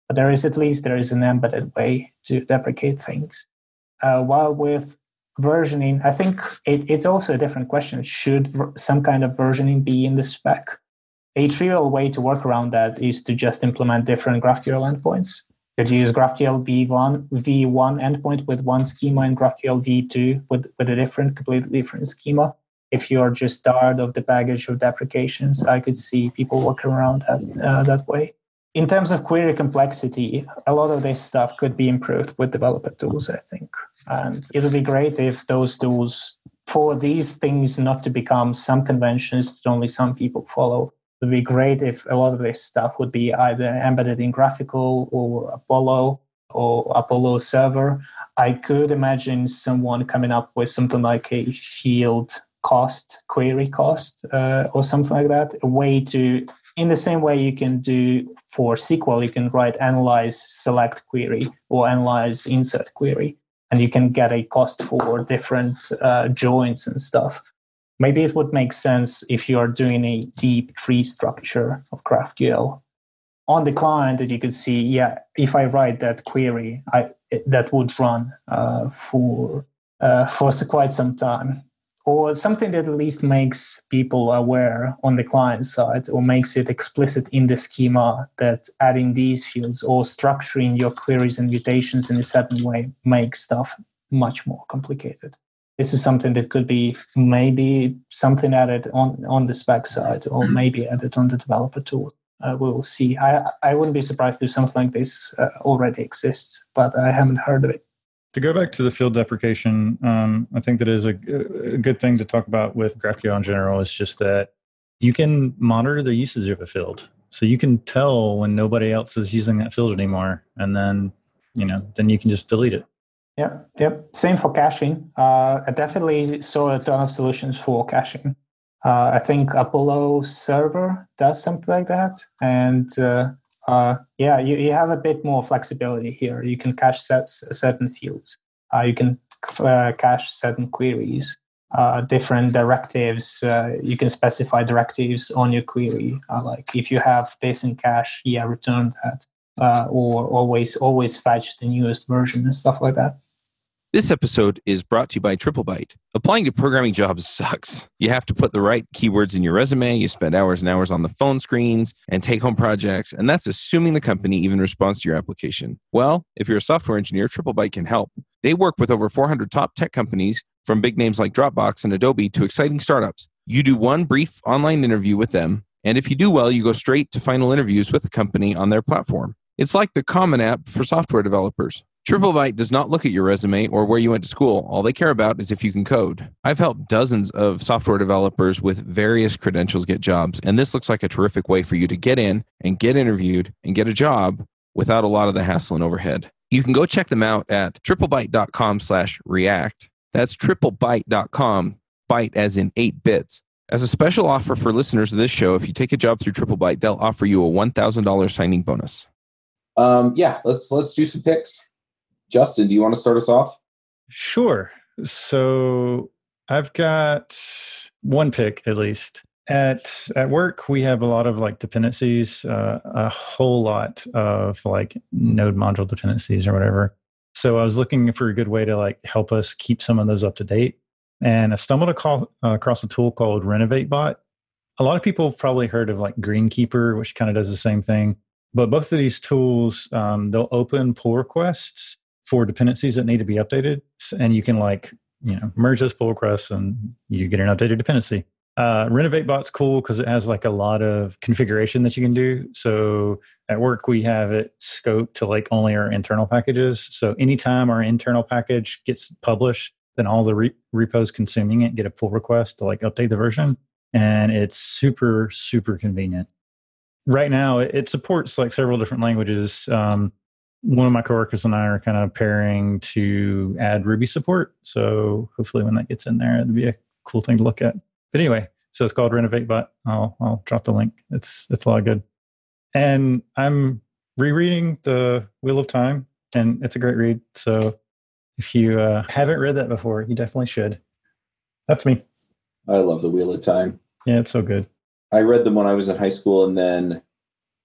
But there is at least there is an embedded way to deprecate things. Uh, while with versioning, I think it, it's also a different question. Should ver- some kind of versioning be in the spec? A trivial way to work around that is to just implement different GraphQL endpoints. You could use GraphQL v one, v one endpoint with one schema and GraphQL v two with, with a different, completely different schema. If you're just tired of the baggage of deprecations, I could see people working around that uh, that way. In terms of query complexity, a lot of this stuff could be improved with developer tools, I think. And it would be great if those tools, for these things not to become some conventions that only some people follow, it would be great if a lot of this stuff would be either embedded in Graphical or Apollo or Apollo server. I could imagine someone coming up with something like a field cost, query cost, uh, or something like that, a way to, in the same way you can do for S Q L, you can write analyze select query or analyze insert query, and you can get a cost for different uh, joins and stuff. Maybe it would make sense if you are doing a deep tree structure of GraphQL on the client that you could see, yeah, if I write that query, I that would run uh, for uh, for quite some time. Or something that at least makes people aware on the client side or makes it explicit in the schema that adding these fields or structuring your queries and mutations in a certain way makes stuff much more complicated. This is something that could be maybe something added on, on the spec side or maybe added on the developer tool. Uh, we will see. I, I wouldn't be surprised if something like this uh, already exists, but I haven't heard of it. To go back to the field deprecation, um, I think that is a, a good thing to talk about with GraphQL in general is just that you can monitor the usage of a field. So you can tell when nobody else is using that field anymore, and then, you know, then you can just delete it. Yeah, yep. Same for caching. Uh, I definitely saw a ton of solutions for caching. Uh, I think Apollo server does something like that. And uh, Uh, yeah, you, you have a bit more flexibility here. You can cache sets, certain fields. Uh, you can uh, cache certain queries, uh, different directives. Uh, you can specify directives on your query. Uh, like if you have this in cache, yeah, return that. Uh, or always always fetch the newest version and stuff like that. This episode is brought to you by TripleByte. Applying to programming jobs sucks. You have to put the right keywords in your resume, you spend hours and hours on the phone screens and take-home projects, and that's assuming the company even responds to your application. Well, if you're a software engineer, TripleByte can help. They work with over four hundred top tech companies, from big names like Dropbox and Adobe to exciting startups. You do one brief online interview with them, and if you do well, you go straight to final interviews with the company on their platform. It's like the Common App for software developers. TripleByte does not look at your resume or where you went to school. All they care about is if you can code. I've helped dozens of software developers with various credentials get jobs, and this looks like a terrific way for you to get in and get interviewed and get a job without a lot of the hassle and overhead. You can go check them out at triplebyte.com slash react. That's triplebyte dot com, byte as in eight bits. As a special offer for listeners of this show, if you take a job through TripleByte, they'll offer you a one thousand dollars signing bonus. Um, yeah, let's let's do some picks. Justin, do you want to start us off? Sure. So I've got one pick at least. At at work, we have a lot of like dependencies, uh, a whole lot of like node module dependencies or whatever. So I was looking for a good way to like help us keep some of those up to date. And I stumbled across, uh, across a tool called RenovateBot. A lot of people have probably heard of like Greenkeeper, which kind of does the same thing. But both of these tools, um, they'll open pull requests for dependencies that need to be updated. And you can like, you know, merge those pull requests and you get an updated dependency. Uh, RenovateBot's cool because it has like a lot of configuration that you can do. So at work, we have it scoped to like only our internal packages. So anytime our internal package gets published, then all the re- repos consuming it get a pull request to like update the version. And it's super, super convenient. Right now, it, it supports like several different languages. Um, One of my coworkers and I are kind of pairing to add Ruby support. So hopefully when that gets in there, it'd be a cool thing to look at. But anyway, so it's called RenovateBot. I'll, I'll drop the link. It's, it's a lot of good. And I'm rereading The Wheel of Time, and it's a great read. So if you uh, haven't read that before, you definitely should. That's me. I love The Wheel of Time. Yeah, it's so good. I read them when I was in high school, and then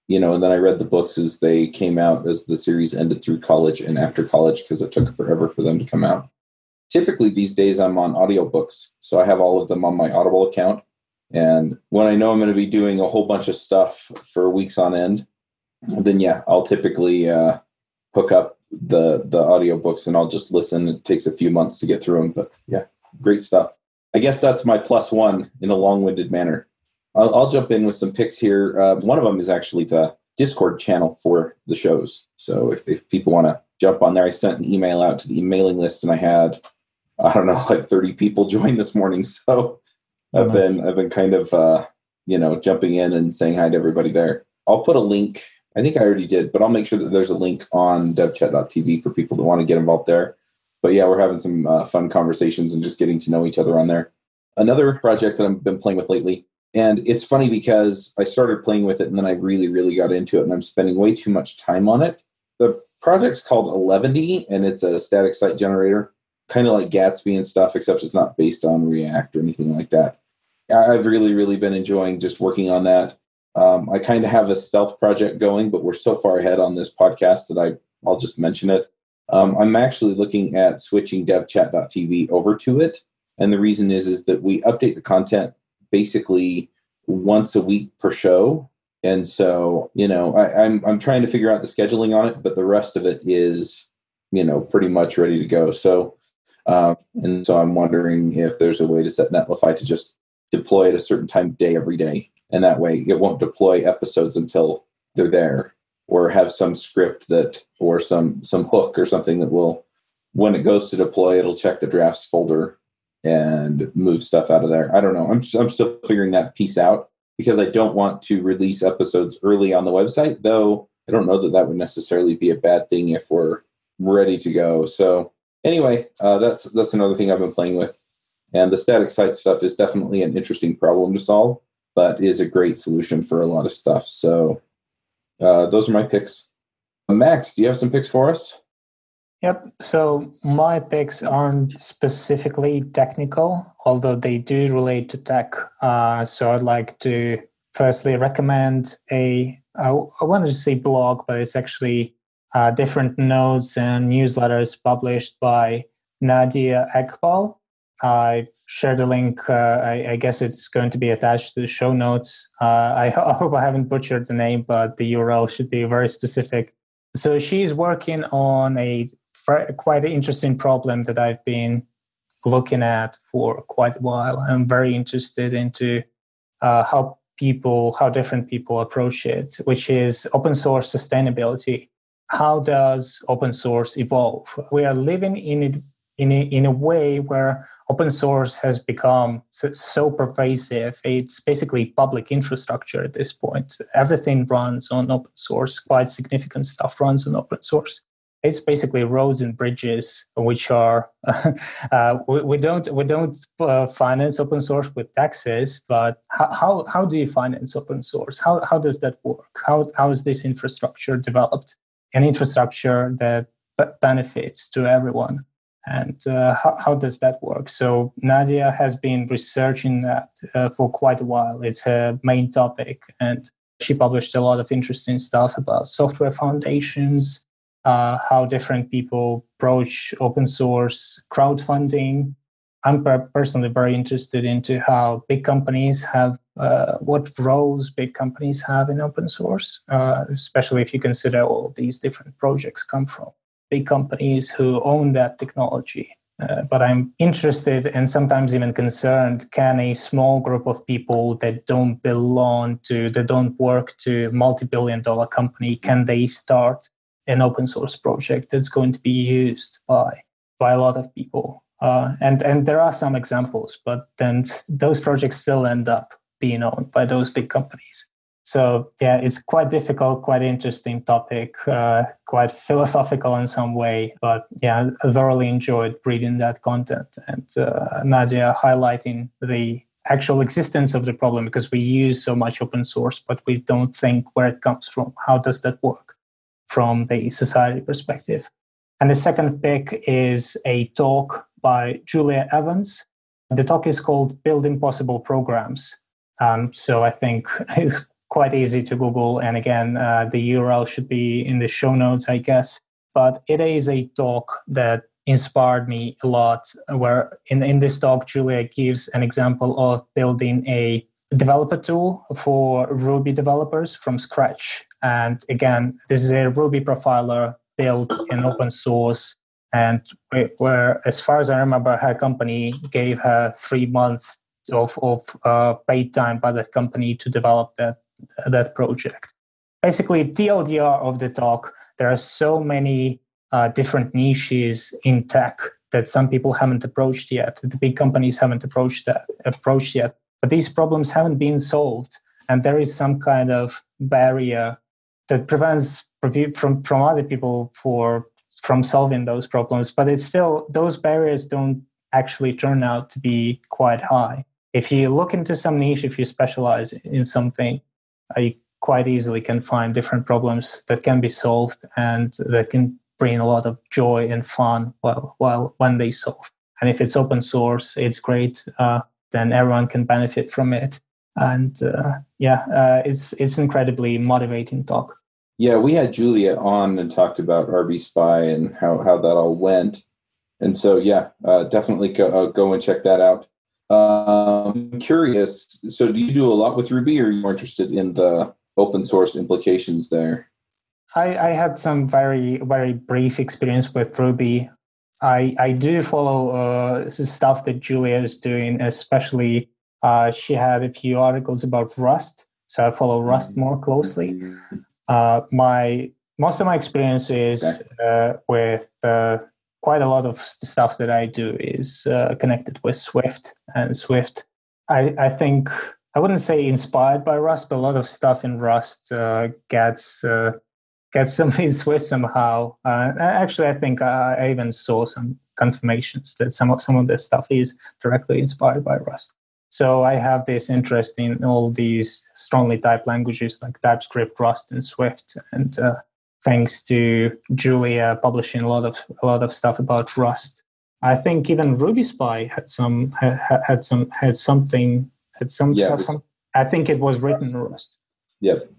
you know, and then I read the books as they came out, as the series ended through college and after college, because it took forever for them to come out. Typically these days I'm on audiobooks, so I have all of them on my Audible account. And when I know I'm going to be doing a whole bunch of stuff for weeks on end, then yeah, I'll typically uh, hook up the the audiobooks and I'll just listen. It takes a few months to get through them, but yeah, great stuff. I guess that's my plus one in a long-winded manner. I'll, I'll jump in with some picks here. Uh, one of them is actually the Discord channel for the shows. So if, if people want to jump on there, I sent an email out to the mailing list and I had, I don't know, like thirty people join this morning. So Oh, I've nice. been I've been kind of uh, you know, jumping in and saying hi to everybody there. I'll put a link. I think I already did, but I'll make sure that there's a link on devchat dot t v for people that want to get involved there. But yeah, we're having some uh, fun conversations and just getting to know each other on there. Another project that I've been playing with lately, and it's funny because I started playing with it and then I really, really got into it and I'm spending way too much time on it. The project's called Eleventy and it's a static site generator, kind of like Gatsby and stuff, except it's not based on React or anything like that. I've really, really been enjoying just working on that. Um, I kind of have a stealth project going, but we're so far ahead on this podcast that I, I'll just mention it. Um, I'm actually looking at switching devchat dot t v over to it. And the reason is, is that we update the content basically once a week per show. And so, you know, I, I'm I'm trying to figure out the scheduling on it, but the rest of it is, you know, pretty much ready to go. So, um, and so I'm wondering if there's a way to set Netlify to just deploy at a certain time of day every day. And that way it won't deploy episodes until they're there, or have some script that, or some, some hook or something that will, when it goes to deploy, it'll check the drafts folder and move stuff out of there. I don't know. I'm, I'm still figuring that piece out because I don't want to release episodes early on the website, though I don't know that that would necessarily be a bad thing if we're ready to go. So anyway, uh, that's, that's another thing I've been playing with. And the static site stuff is definitely an interesting problem to solve, but is a great solution for a lot of stuff. So uh, those are my picks. Max, do you have some picks for us? Yep. So my picks aren't specifically technical, although they do relate to tech. Uh, so I'd like to firstly recommend a, I, I wanted to say blog, but it's actually uh, different notes and newsletters published by Nadia Ekbal. I shared a link. Uh, I, I guess it's going to be attached to the show notes. Uh, I, I hope I haven't butchered the name, but the U R L should be very specific. So she's working on a quite an interesting problem that I've been looking at for quite a while. I'm very interested into uh, how people, how different people approach it, which is open source sustainability. How does open source evolve? We are living in it in a, in a way where open source has become so, so pervasive. It's basically public infrastructure at this point. Everything runs on open source. Quite significant stuff runs on open source. It's basically roads and bridges, which are uh, we, we don't we don't uh, finance open source with taxes. But how, how how do you finance open source? How how does that work? How how is this infrastructure developed? An infrastructure that b- benefits to everyone. And uh, how, how does that work? So Nadia has been researching that uh, for quite a while. It's her main topic. And she published a lot of interesting stuff about software foundations, uh, how different people approach open source crowdfunding. I'm per- personally very interested into how big companies have, uh, what roles big companies have in open source, uh, especially if you consider all these different projects come from big companies who own that technology. Uh, but I'm interested and sometimes even concerned, can a small group of people that don't belong to, that don't work to a multi-billion dollar company, can they start an open source project that's going to be used by, by a lot of people? Uh, and, and there are some examples, but then those projects still end up being owned by those big companies. So yeah, it's quite difficult, quite interesting topic, uh, quite philosophical in some way. But yeah, I thoroughly enjoyed reading that content and uh, Nadia highlighting the actual existence of the problem, because we use so much open source, but we don't think where it comes from. How does that work from the society perspective? And the second pick is a talk by Julia Evans. The talk is called Build Impossible Programs. Um, so I think quite easy to Google. And again, uh, the U R L should be in the show notes, I guess. But it is a talk that inspired me a lot, where in, in this talk, Julia gives an example of building a developer tool for Ruby developers from scratch. And again, this is a Ruby profiler built in open source, and where, as far as I remember, her company gave her three months of, of uh, paid time by that company to develop that, that project. Basically, T L D R of the talk, there are so many uh, different niches in tech that some people haven't approached yet. The big companies haven't approached that approached yet. But these problems haven't been solved, and there is some kind of barrier that prevents from, from other people for from solving those problems. But it's still, those barriers don't actually turn out to be quite high. If you look into some niche, if you specialize in something, uh, you quite easily can find different problems that can be solved and that can bring a lot of joy and fun while, while when they solve. And if it's open source, it's great. Uh, then everyone can benefit from it. And uh, yeah, uh, it's it's incredibly motivating talk. Yeah, we had Julia on and talked about R B Spy and how, how that all went. And so, yeah, uh, definitely go, uh, go and check that out. Um, I'm curious, so do you do a lot with Ruby, or are you more interested in the open source implications there? I, I had some very, very brief experience with Ruby. I, I do follow uh, stuff that Julia is doing, especially uh, she had a few articles about Rust, so I follow Rust more closely. Uh, my most of my experience is uh, with uh, quite a lot of stuff that I do is uh, connected with Swift, and Swift. I, I think I wouldn't say inspired by Rust, but a lot of stuff in Rust uh, gets. Uh, Get something in Swift somehow. Uh, actually, I think uh, I even saw some confirmations that some of some of this stuff is directly inspired by Rust. So I have this interest in all these strongly typed languages like TypeScript, Rust, and Swift. And uh, thanks to Julia publishing a lot of a lot of stuff about Rust, I think even Ruby Spy had some had, had some had something had some, yeah, some. I think it was written in Rust. Yep.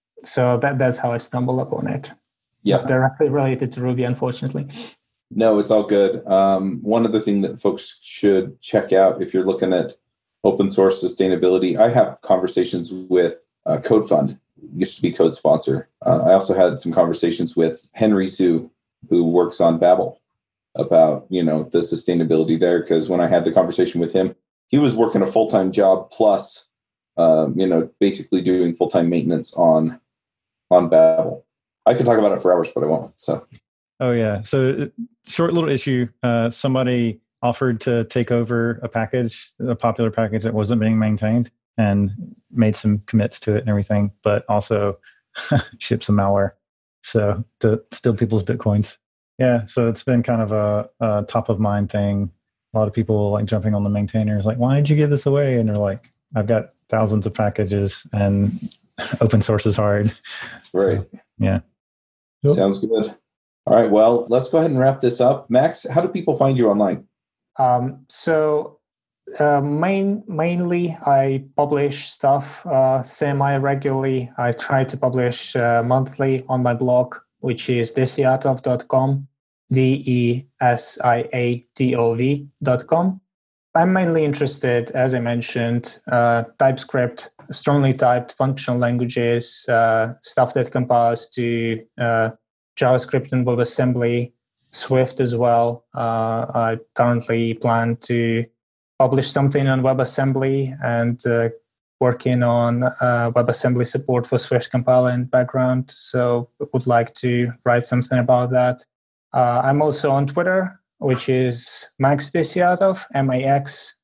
So that that's how I stumbled upon it. Yeah, Not directly related to Ruby, unfortunately. No, it's all good. Um, one other thing that folks should check out if you're looking at open source sustainability, I have conversations with uh, CodeFund, used to be Code sponsor. Uh, I also had some conversations with Henry Zhu, who works on Babel, about you know the sustainability there. Because when I had the conversation with him, he was working a full time job plus, um, you know, basically doing full time maintenance on. on Babel. I could talk about it for hours, but I won't. So, oh yeah. So, short little issue. Uh, somebody offered to take over a package, a popular package that wasn't being maintained, and made some commits to it and everything, but also shipped some malware, so to steal people's bitcoins. Yeah. So it's been kind of a, a top of mind thing. A lot of people like jumping on the maintainers, like, "Why did you give this away?" And they're like, "I've got thousands of packages and." Open source is hard. Right. So, yeah. Cool. Sounds good. All right. Well, let's go ahead and wrap this up. Max, how do people find you online? Um, so uh, main, mainly I publish stuff uh, semi-regularly. I try to publish uh, monthly on my blog, which is desiatov dot com, D E S I A T O V dot com. I'm mainly interested, as I mentioned, uh, TypeScript, strongly typed functional languages, uh, stuff that compiles to uh, JavaScript and WebAssembly, Swift as well. Uh, I currently plan to publish something on WebAssembly and uh, working on uh, WebAssembly support for Swift compiler in background. So would like to write something about that. Uh, I'm also on Twitter, which is Max Desiatov, M A X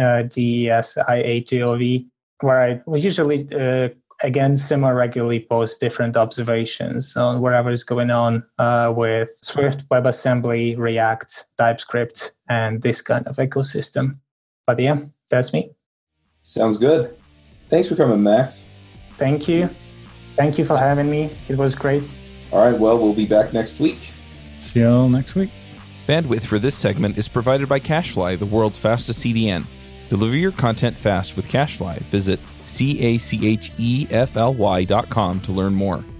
D E S I A T O V, where I usually, uh, again, semi-regularly post different observations on whatever is going on uh, with Swift, WebAssembly, React, TypeScript, and this kind of ecosystem. But yeah, that's me. Sounds good. Thanks for coming, Max. Thank you. Thank you for having me. It was great. All right, well, we'll be back next week. See y'all next week. Bandwidth for this segment is provided by CacheFly, the world's fastest C D N. Deliver your content fast with CacheFly. Visit C A C H E F L Y dot com to learn more.